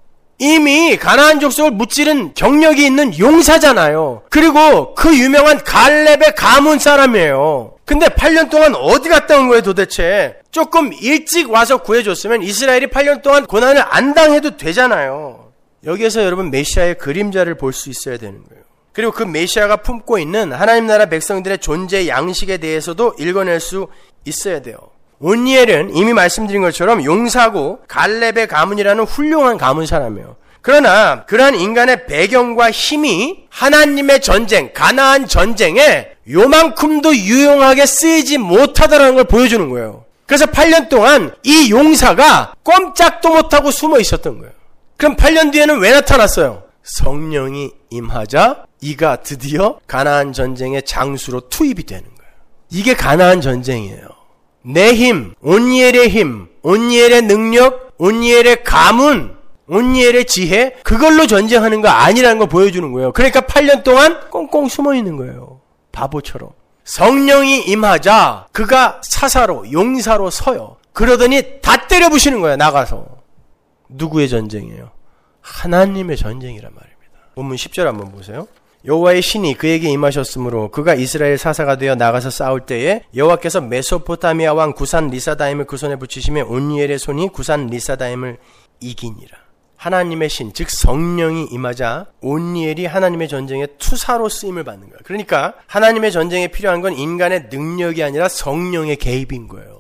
이미 가나안 족속을 무찌른 경력이 있는 용사잖아요. 그리고 그 유명한 갈렙의 가문 사람이에요. 근데 8년 동안 어디 갔다 온 거예요 도대체? 조금 일찍 와서 구해줬으면 이스라엘이 8년 동안 고난을 안 당해도 되잖아요. 여기에서 여러분 메시아의 그림자를 볼 수 있어야 되는 거예요. 그리고 그 메시아가 품고 있는 하나님 나라 백성들의 존재 양식에 대해서도 읽어낼 수 있어야 돼요. 온니엘은 이미 말씀드린 것처럼 용사고 갈렙의 가문이라는 훌륭한 가문 사람이에요. 그러나 그러한 인간의 배경과 힘이 하나님의 전쟁, 가나안 전쟁에 요만큼도 유용하게 쓰이지 못하다는 걸 보여주는 거예요. 그래서 8년 동안 이 용사가 꼼짝도 못하고 숨어 있었던 거예요. 그럼 8년 뒤에는 왜 나타났어요? 성령이 임하자 이가 드디어 가나안 전쟁의 장수로 투입이 되는 거예요. 이게 가나안 전쟁이에요. 내 힘, 온니엘의 힘, 온니엘의 능력, 온니엘의 가문, 온니엘의 지혜, 그걸로 전쟁하는 거 아니라는 걸 보여주는 거예요. 그러니까 8년 동안 꽁꽁 숨어 있는 거예요. 바보처럼. 성령이 임하자 그가 사사로, 용사로 서요. 그러더니 다 때려 부시는 거예요. 나가서. 누구의 전쟁이에요? 하나님의 전쟁이란 말입니다. 본문 10절 한번 보세요. 여호와의 신이 그에게 임하셨으므로 그가 이스라엘 사사가 되어 나가서 싸울 때에 여호와께서 메소포타미아 왕 구산 리사다임을 그 손에 붙이시며 온니엘의 손이 구산 리사다임을 이기니라. 하나님의 신, 즉 성령이 임하자 온니엘이 하나님의 전쟁에 투사로 쓰임을 받는 거예요. 그러니까 하나님의 전쟁에 필요한 건 인간의 능력이 아니라 성령의 개입인 거예요.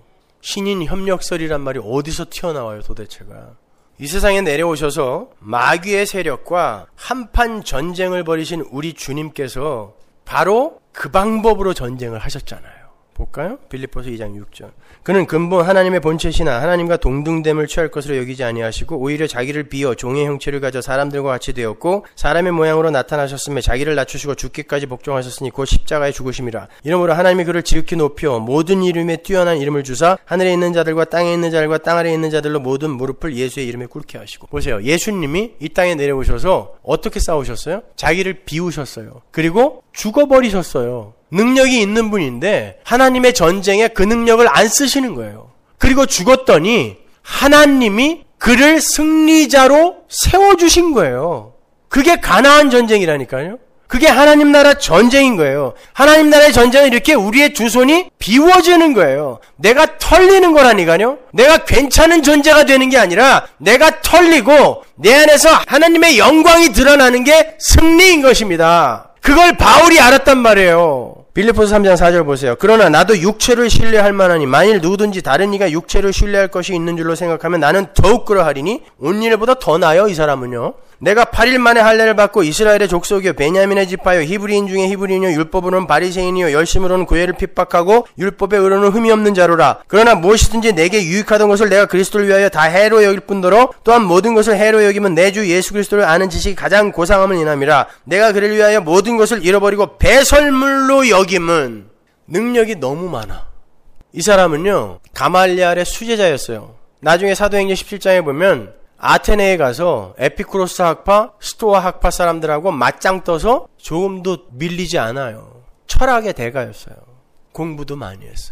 신인 협력설이란 말이 어디서 튀어나와요 도대체가. 이 세상에 내려오셔서 마귀의 세력과 한판 전쟁을 벌이신 우리 주님께서 바로 그 방법으로 전쟁을 하셨잖아요. 볼까요? 빌립보서 2장 6절. 그는 근본 하나님의 본체시나 하나님과 동등됨을 취할 것으로 여기지 아니하시고 오히려 자기를 비어 종의 형체를 가져 사람들과 같이 되었고 사람의 모양으로 나타나셨으며 자기를 낮추시고 죽기까지 복종하셨으니 곧 십자가에 죽으심이라. 이러므로 하나님이 그를 지극히 높여 모든 이름에 뛰어난 이름을 주사 하늘에 있는 자들과 땅에 있는 자들과 땅 아래에 있는 자들로 모든 무릎을 예수의 이름에 꿇게 하시고. 보세요. 예수님이 이 땅에 내려오셔서 어떻게 싸우셨어요? 자기를 비우셨어요. 그리고 죽어버리셨어요. 능력이 있는 분인데 하나님의 전쟁에 그 능력을 안 쓰시는 거예요. 그리고 죽었더니 하나님이 그를 승리자로 세워주신 거예요. 그게 가나안 전쟁이라니까요. 그게 하나님 나라 전쟁인 거예요. 하나님 나라의 전쟁은 이렇게 우리의 두 손이 비워지는 거예요. 내가 털리는 거라니까요. 내가 괜찮은 존재가 되는 게 아니라 내가 털리고 내 안에서 하나님의 영광이 드러나는 게 승리인 것입니다. 그걸 바울이 알았단 말이에요. 빌립보서 3장 4절 보세요. 그러나 나도 육체를 신뢰할 만하니 만일 누구든지 다른 이가 육체를 신뢰할 것이 있는 줄로 생각하면 나는 더욱 그러하리니 온니엘보다 더 나아요. 이 사람은요. 내가 8일 만에 할례를 받고 이스라엘의 족속이요 베냐민의 지파요 히브리인 중에 히브리인이요 율법으로는 바리새인이요 열심으로는 교회를 핍박하고 율법의 의로는 흠이 없는 자로라. 그러나 무엇이든지 내게 유익하던 것을 내가 그리스도를 위하여 다 해로 여길 뿐더러 또한 모든 것을 해로 여기면 내 주 예수 그리스도를 아는 지식이 가장 고상함을 인함이라. 내가 그를 위하여 모든 것을 잃어버리고 배설물로 여김은 능력이 너무 많아. 이 사람은요, 가말리알의 수제자였어요. 나중에 사도행전 17장에 보면 아테네에 가서 에피쿠로스 학파, 스토아 학파 사람들하고 맞짱 떠서 조금도 밀리지 않아요. 철학의 대가였어요. 공부도 많이 했어요.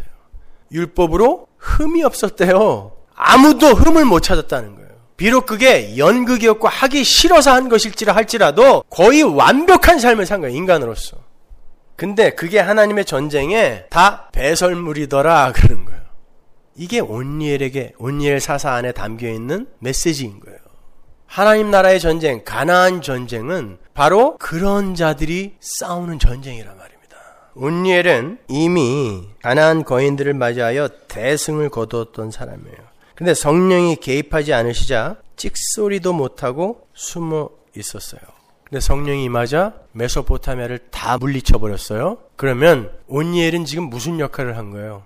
율법으로 흠이 없었대요. 아무도 흠을 못 찾았다는 거예요. 비록 그게 연극이었고 하기 싫어서 한 것일지라 할지라도 거의 완벽한 삶을 산 거예요. 인간으로서. 근데 그게 하나님의 전쟁에 다 배설물이더라 그러는 거예요. 이게 온니엘 사사 안에 담겨있는 메시지인 거예요. 하나님 나라의 전쟁, 가나안 전쟁은 바로 그런 자들이 싸우는 전쟁이란 말입니다. 온니엘은 이미 가나안 거인들을 맞이하여 대승을 거두었던 사람이에요. 근데 성령이 개입하지 않으시자 찍소리도 못하고 숨어 있었어요. 근데 성령이 임하자 메소포타미아를 다 물리쳐버렸어요. 그러면 온니엘은 지금 무슨 역할을 한 거예요?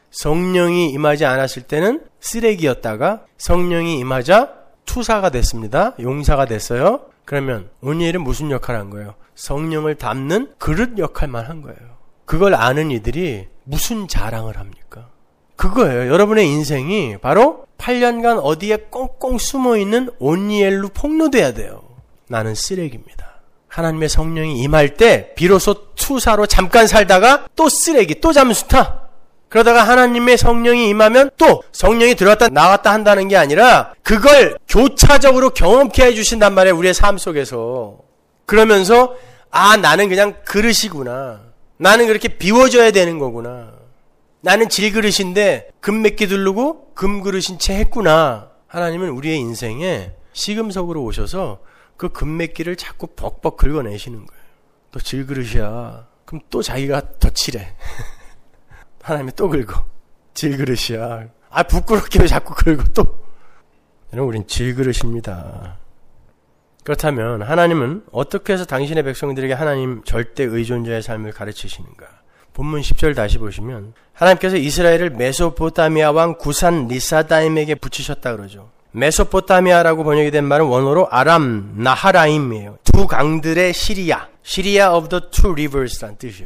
성령이 임하지 않았을 때는 쓰레기였다가 성령이 임하자 투사가 됐습니다. 용사가 됐어요. 그러면 온니엘은 무슨 역할을 한 거예요? 성령을 담는 그릇 역할만 한 거예요. 그걸 아는 이들이 무슨 자랑을 합니까? 그거예요. 여러분의 인생이 바로 8년간 어디에 꽁꽁 숨어있는 온니엘로 폭로돼야 돼요. 나는 쓰레기입니다. 하나님의 성령이 임할 때 비로소 투사로 잠깐 살다가 또 쓰레기, 또 잠수타. 그러다가 하나님의 성령이 임하면 또 성령이 들어왔다 나왔다 한다는 게 아니라 그걸 교차적으로 경험케 해주신단 말이에요. 우리의 삶 속에서. 그러면서 나는 그냥 그릇이구나. 나는 그렇게 비워져야 되는 거구나. 나는 질그릇인데 금메끼 두르고 금그릇인 채 했구나. 하나님은 우리의 인생에 시금석으로 오셔서 그 금메끼를 자꾸 벅벅 긁어내시는 거예요. 너 질그릇이야. 그럼 또 자기가 더 칠해. 하나님이 또 긁어. 질그릇이야. 부끄럽게 왜 자꾸 긁어 또. 여러분, 우린 질그릇입니다. 그렇다면 하나님은 어떻게 해서 당신의 백성들에게 하나님 절대 의존자의 삶을 가르치시는가? 본문 10절 다시 보시면 하나님께서 이스라엘을 메소포타미아 왕 구산 리사다임에게 붙이셨다 그러죠. 메소포타미아라고 번역이 된 말은 원어로 아람 나하라임이에요. 두 강들의 시리아 of the two rivers란 뜻이에요.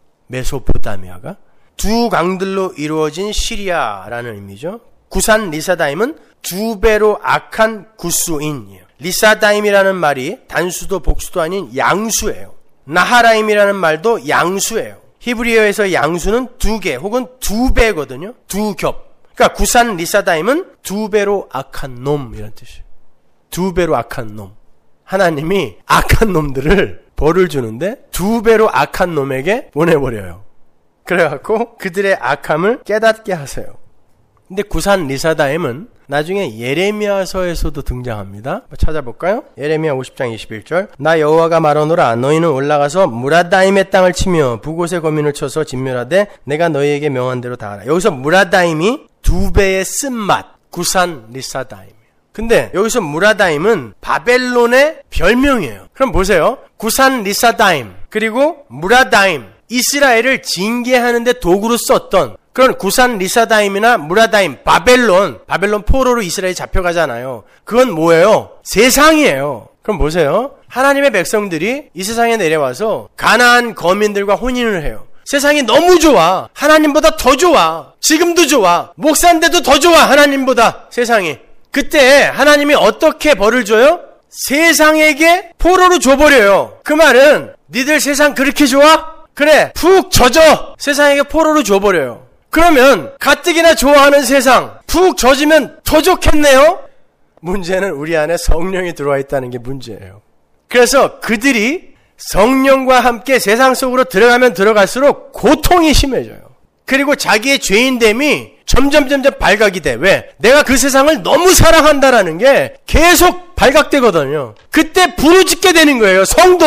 메소포타미아가 두 강들로 이루어진 시리아라는 의미죠. 구산 리사다임은 두 배로 악한 구수인이에요. 리사다임이라는 말이 단수도 복수도 아닌 양수예요. 나하라임이라는 말도 양수예요. 히브리어에서 양수는 두 개 혹은 두 배거든요. 두 겹. 그러니까 구산 리사다임은 두 배로 악한 놈이라는 뜻이에요. 두 배로 악한 놈. 하나님이 악한 놈들을 벌을 주는데 두 배로 악한 놈에게 보내버려요. 그래갖고 그들의 악함을 깨닫게 하세요. 근데 구산 리사다임은 나중에 예레미야서에서도 등장합니다. 찾아볼까요? 예레미야 50장 21절. 나 여호와가 말하노라 너희는 올라가서 무라다임의 땅을 치며 북곳의 거민을 쳐서 진멸하되 내가 너희에게 명한 대로 다 하라. 여기서 무라다임이 두 배의 쓴맛, 구산 리사다임이에요. 근데 여기서 무라다임은 바벨론의 별명이에요. 그럼 보세요. 구산 리사다임 그리고 무라다임, 이스라엘을 징계하는데 도구로 썼던 그런 구산 리사다임이나 무라다임, 바벨론 포로로 이스라엘이 잡혀가잖아요. 그건 뭐예요? 세상이에요. 그럼 보세요. 하나님의 백성들이 이 세상에 내려와서 가나안 거민들과 혼인을 해요. 세상이 너무 좋아. 하나님보다 더 좋아. 지금도 좋아. 목사인데도 더 좋아. 하나님보다 세상이. 그때 하나님이 어떻게 벌을 줘요? 세상에게 포로로 줘버려요. 그 말은 니들 세상 그렇게 좋아? 그래 푹 젖어. 세상에게 포로로 줘버려요. 그러면 가뜩이나 좋아하는 세상 푹 젖으면 더 좋겠네요. 문제는 우리 안에 성령이 들어와 있다는 게 문제예요. 그래서 그들이 성령과 함께 세상 속으로 들어가면 들어갈수록 고통이 심해져요. 그리고 자기의 죄인됨이 점점 발각이 돼. 왜? 내가 그 세상을 너무 사랑한다라는 게 계속 발각되거든요. 그때 부르짖게 되는 거예요.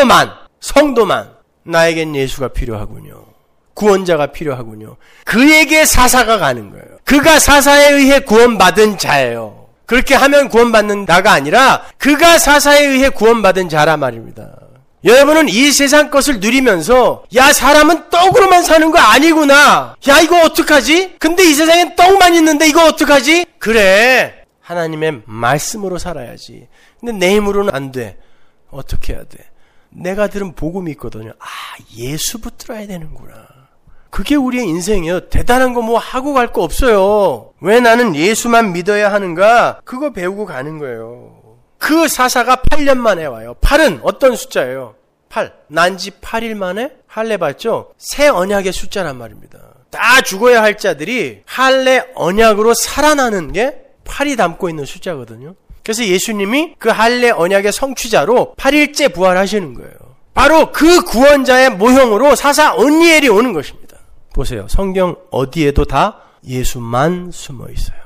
성도만 나에겐 예수가 필요하군요. 구원자가 필요하군요. 그에게 사사가 가는 거예요. 그가 사사에 의해 구원받은 자예요. 그렇게 하면 구원받는다가 아니라 그가 사사에 의해 구원받은 자라 말입니다. 여러분은 이 세상 것을 누리면서 야 사람은 떡으로만 사는 거 아니구나. 야 이거 어떡하지? 근데 이 세상엔 떡만 있는데 이거 어떡하지? 그래 하나님의 말씀으로 살아야지. 근데 내 힘으로는 안 돼. 어떻게 해야 돼? 내가 들은 복음이 있거든요. 예수 붙들어야 되는구나. 그게 우리의 인생이에요. 대단한 거 뭐 하고 갈 거 없어요. 왜 나는 예수만 믿어야 하는가? 그거 배우고 가는 거예요. 그 사사가 8년 만에 와요. 8은 어떤 숫자예요? 8. 난지 8일 만에 할례 받죠? 새 언약의 숫자란 말입니다. 다 죽어야 할 자들이 할례 언약으로 살아나는 게 8이 담고 있는 숫자거든요. 그래서 예수님이 그 할례 언약의 성취자로 8일째 부활하시는 거예요. 바로 그 구원자의 모형으로 사사 온니엘이 오는 것입니다. 보세요. 성경 어디에도 다 예수만 숨어 있어요.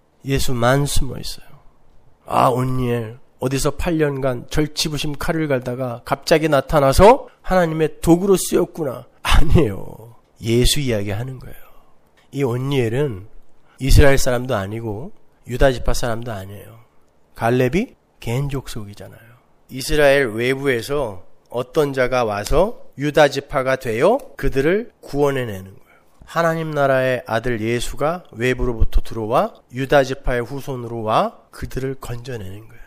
예수만 숨어 있어요. 아, 온니엘 어디서 8년간 절치부심 칼을 갈다가 갑자기 나타나서 하나님의 도구로 쓰였구나. 아니에요. 예수 이야기하는 거예요. 이 온니엘은 이스라엘 사람도 아니고 유다 지파 사람도 아니에요. 갈렙이 겐 족속이잖아요. 이스라엘 외부에서 어떤 자가 와서 유다 지파가 되어 그들을 구원해내는 거예요. 하나님 나라의 아들 예수가 외부로부터 들어와 유다 지파의 후손으로 와 그들을 건져내는 거예요.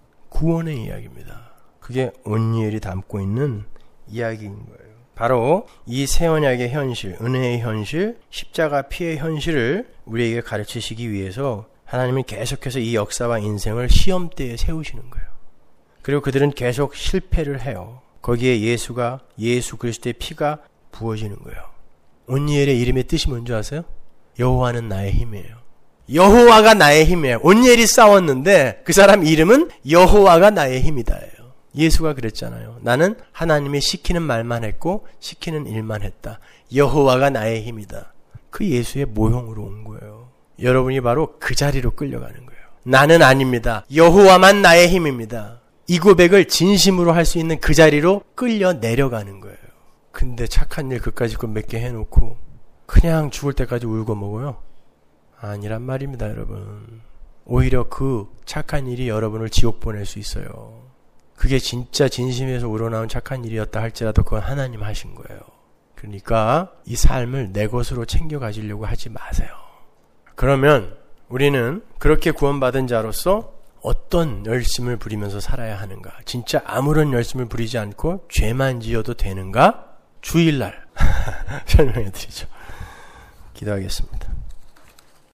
구원의 이야기입니다. 그게 온니엘이 담고 있는 이야기인 거예요. 바로 이 새 언약의 현실, 은혜의 현실, 십자가 피의 현실을 우리에게 가르치시기 위해서 하나님은 계속해서 이 역사와 인생을 시험대에 세우시는 거예요. 그리고 그들은 계속 실패를 해요. 거기에 예수 그리스도의 피가 부어지는 거예요. 온니엘의 이름의 뜻이 뭔지 아세요? 여호와는 나의 힘이에요. 여호와가 나의 힘이에요. 온니엘이 싸웠는데 그 사람 이름은 여호와가 나의 힘이다예요. 예수가 그랬잖아요. 나는 하나님이 시키는 말만 했고 시키는 일만 했다. 여호와가 나의 힘이다. 그 예수의 모형으로 온 거예요. 여러분이 바로 그 자리로 끌려가는 거예요. 나는 아닙니다. 여호와만 나의 힘입니다. 이 고백을 진심으로 할 수 있는 그 자리로 끌려 내려가는 거예요. 근데 착한 일 그까짓 것 몇 개 해놓고 그냥 죽을 때까지 울고 먹어요? 아니란 말입니다, 여러분. 오히려 그 착한 일이 여러분을 지옥 보낼 수 있어요. 그게 진짜 진심에서 우러나온 착한 일이었다 할지라도 그건 하나님 하신 거예요. 그러니까 이 삶을 내 것으로 챙겨 가지려고 하지 마세요. 그러면 우리는 그렇게 구원받은 자로서 어떤 열심을 부리면서 살아야 하는가? 진짜 아무런 열심을 부리지 않고 죄만 지어도 되는가? 주일날 설명해 드리죠. 기도하겠습니다.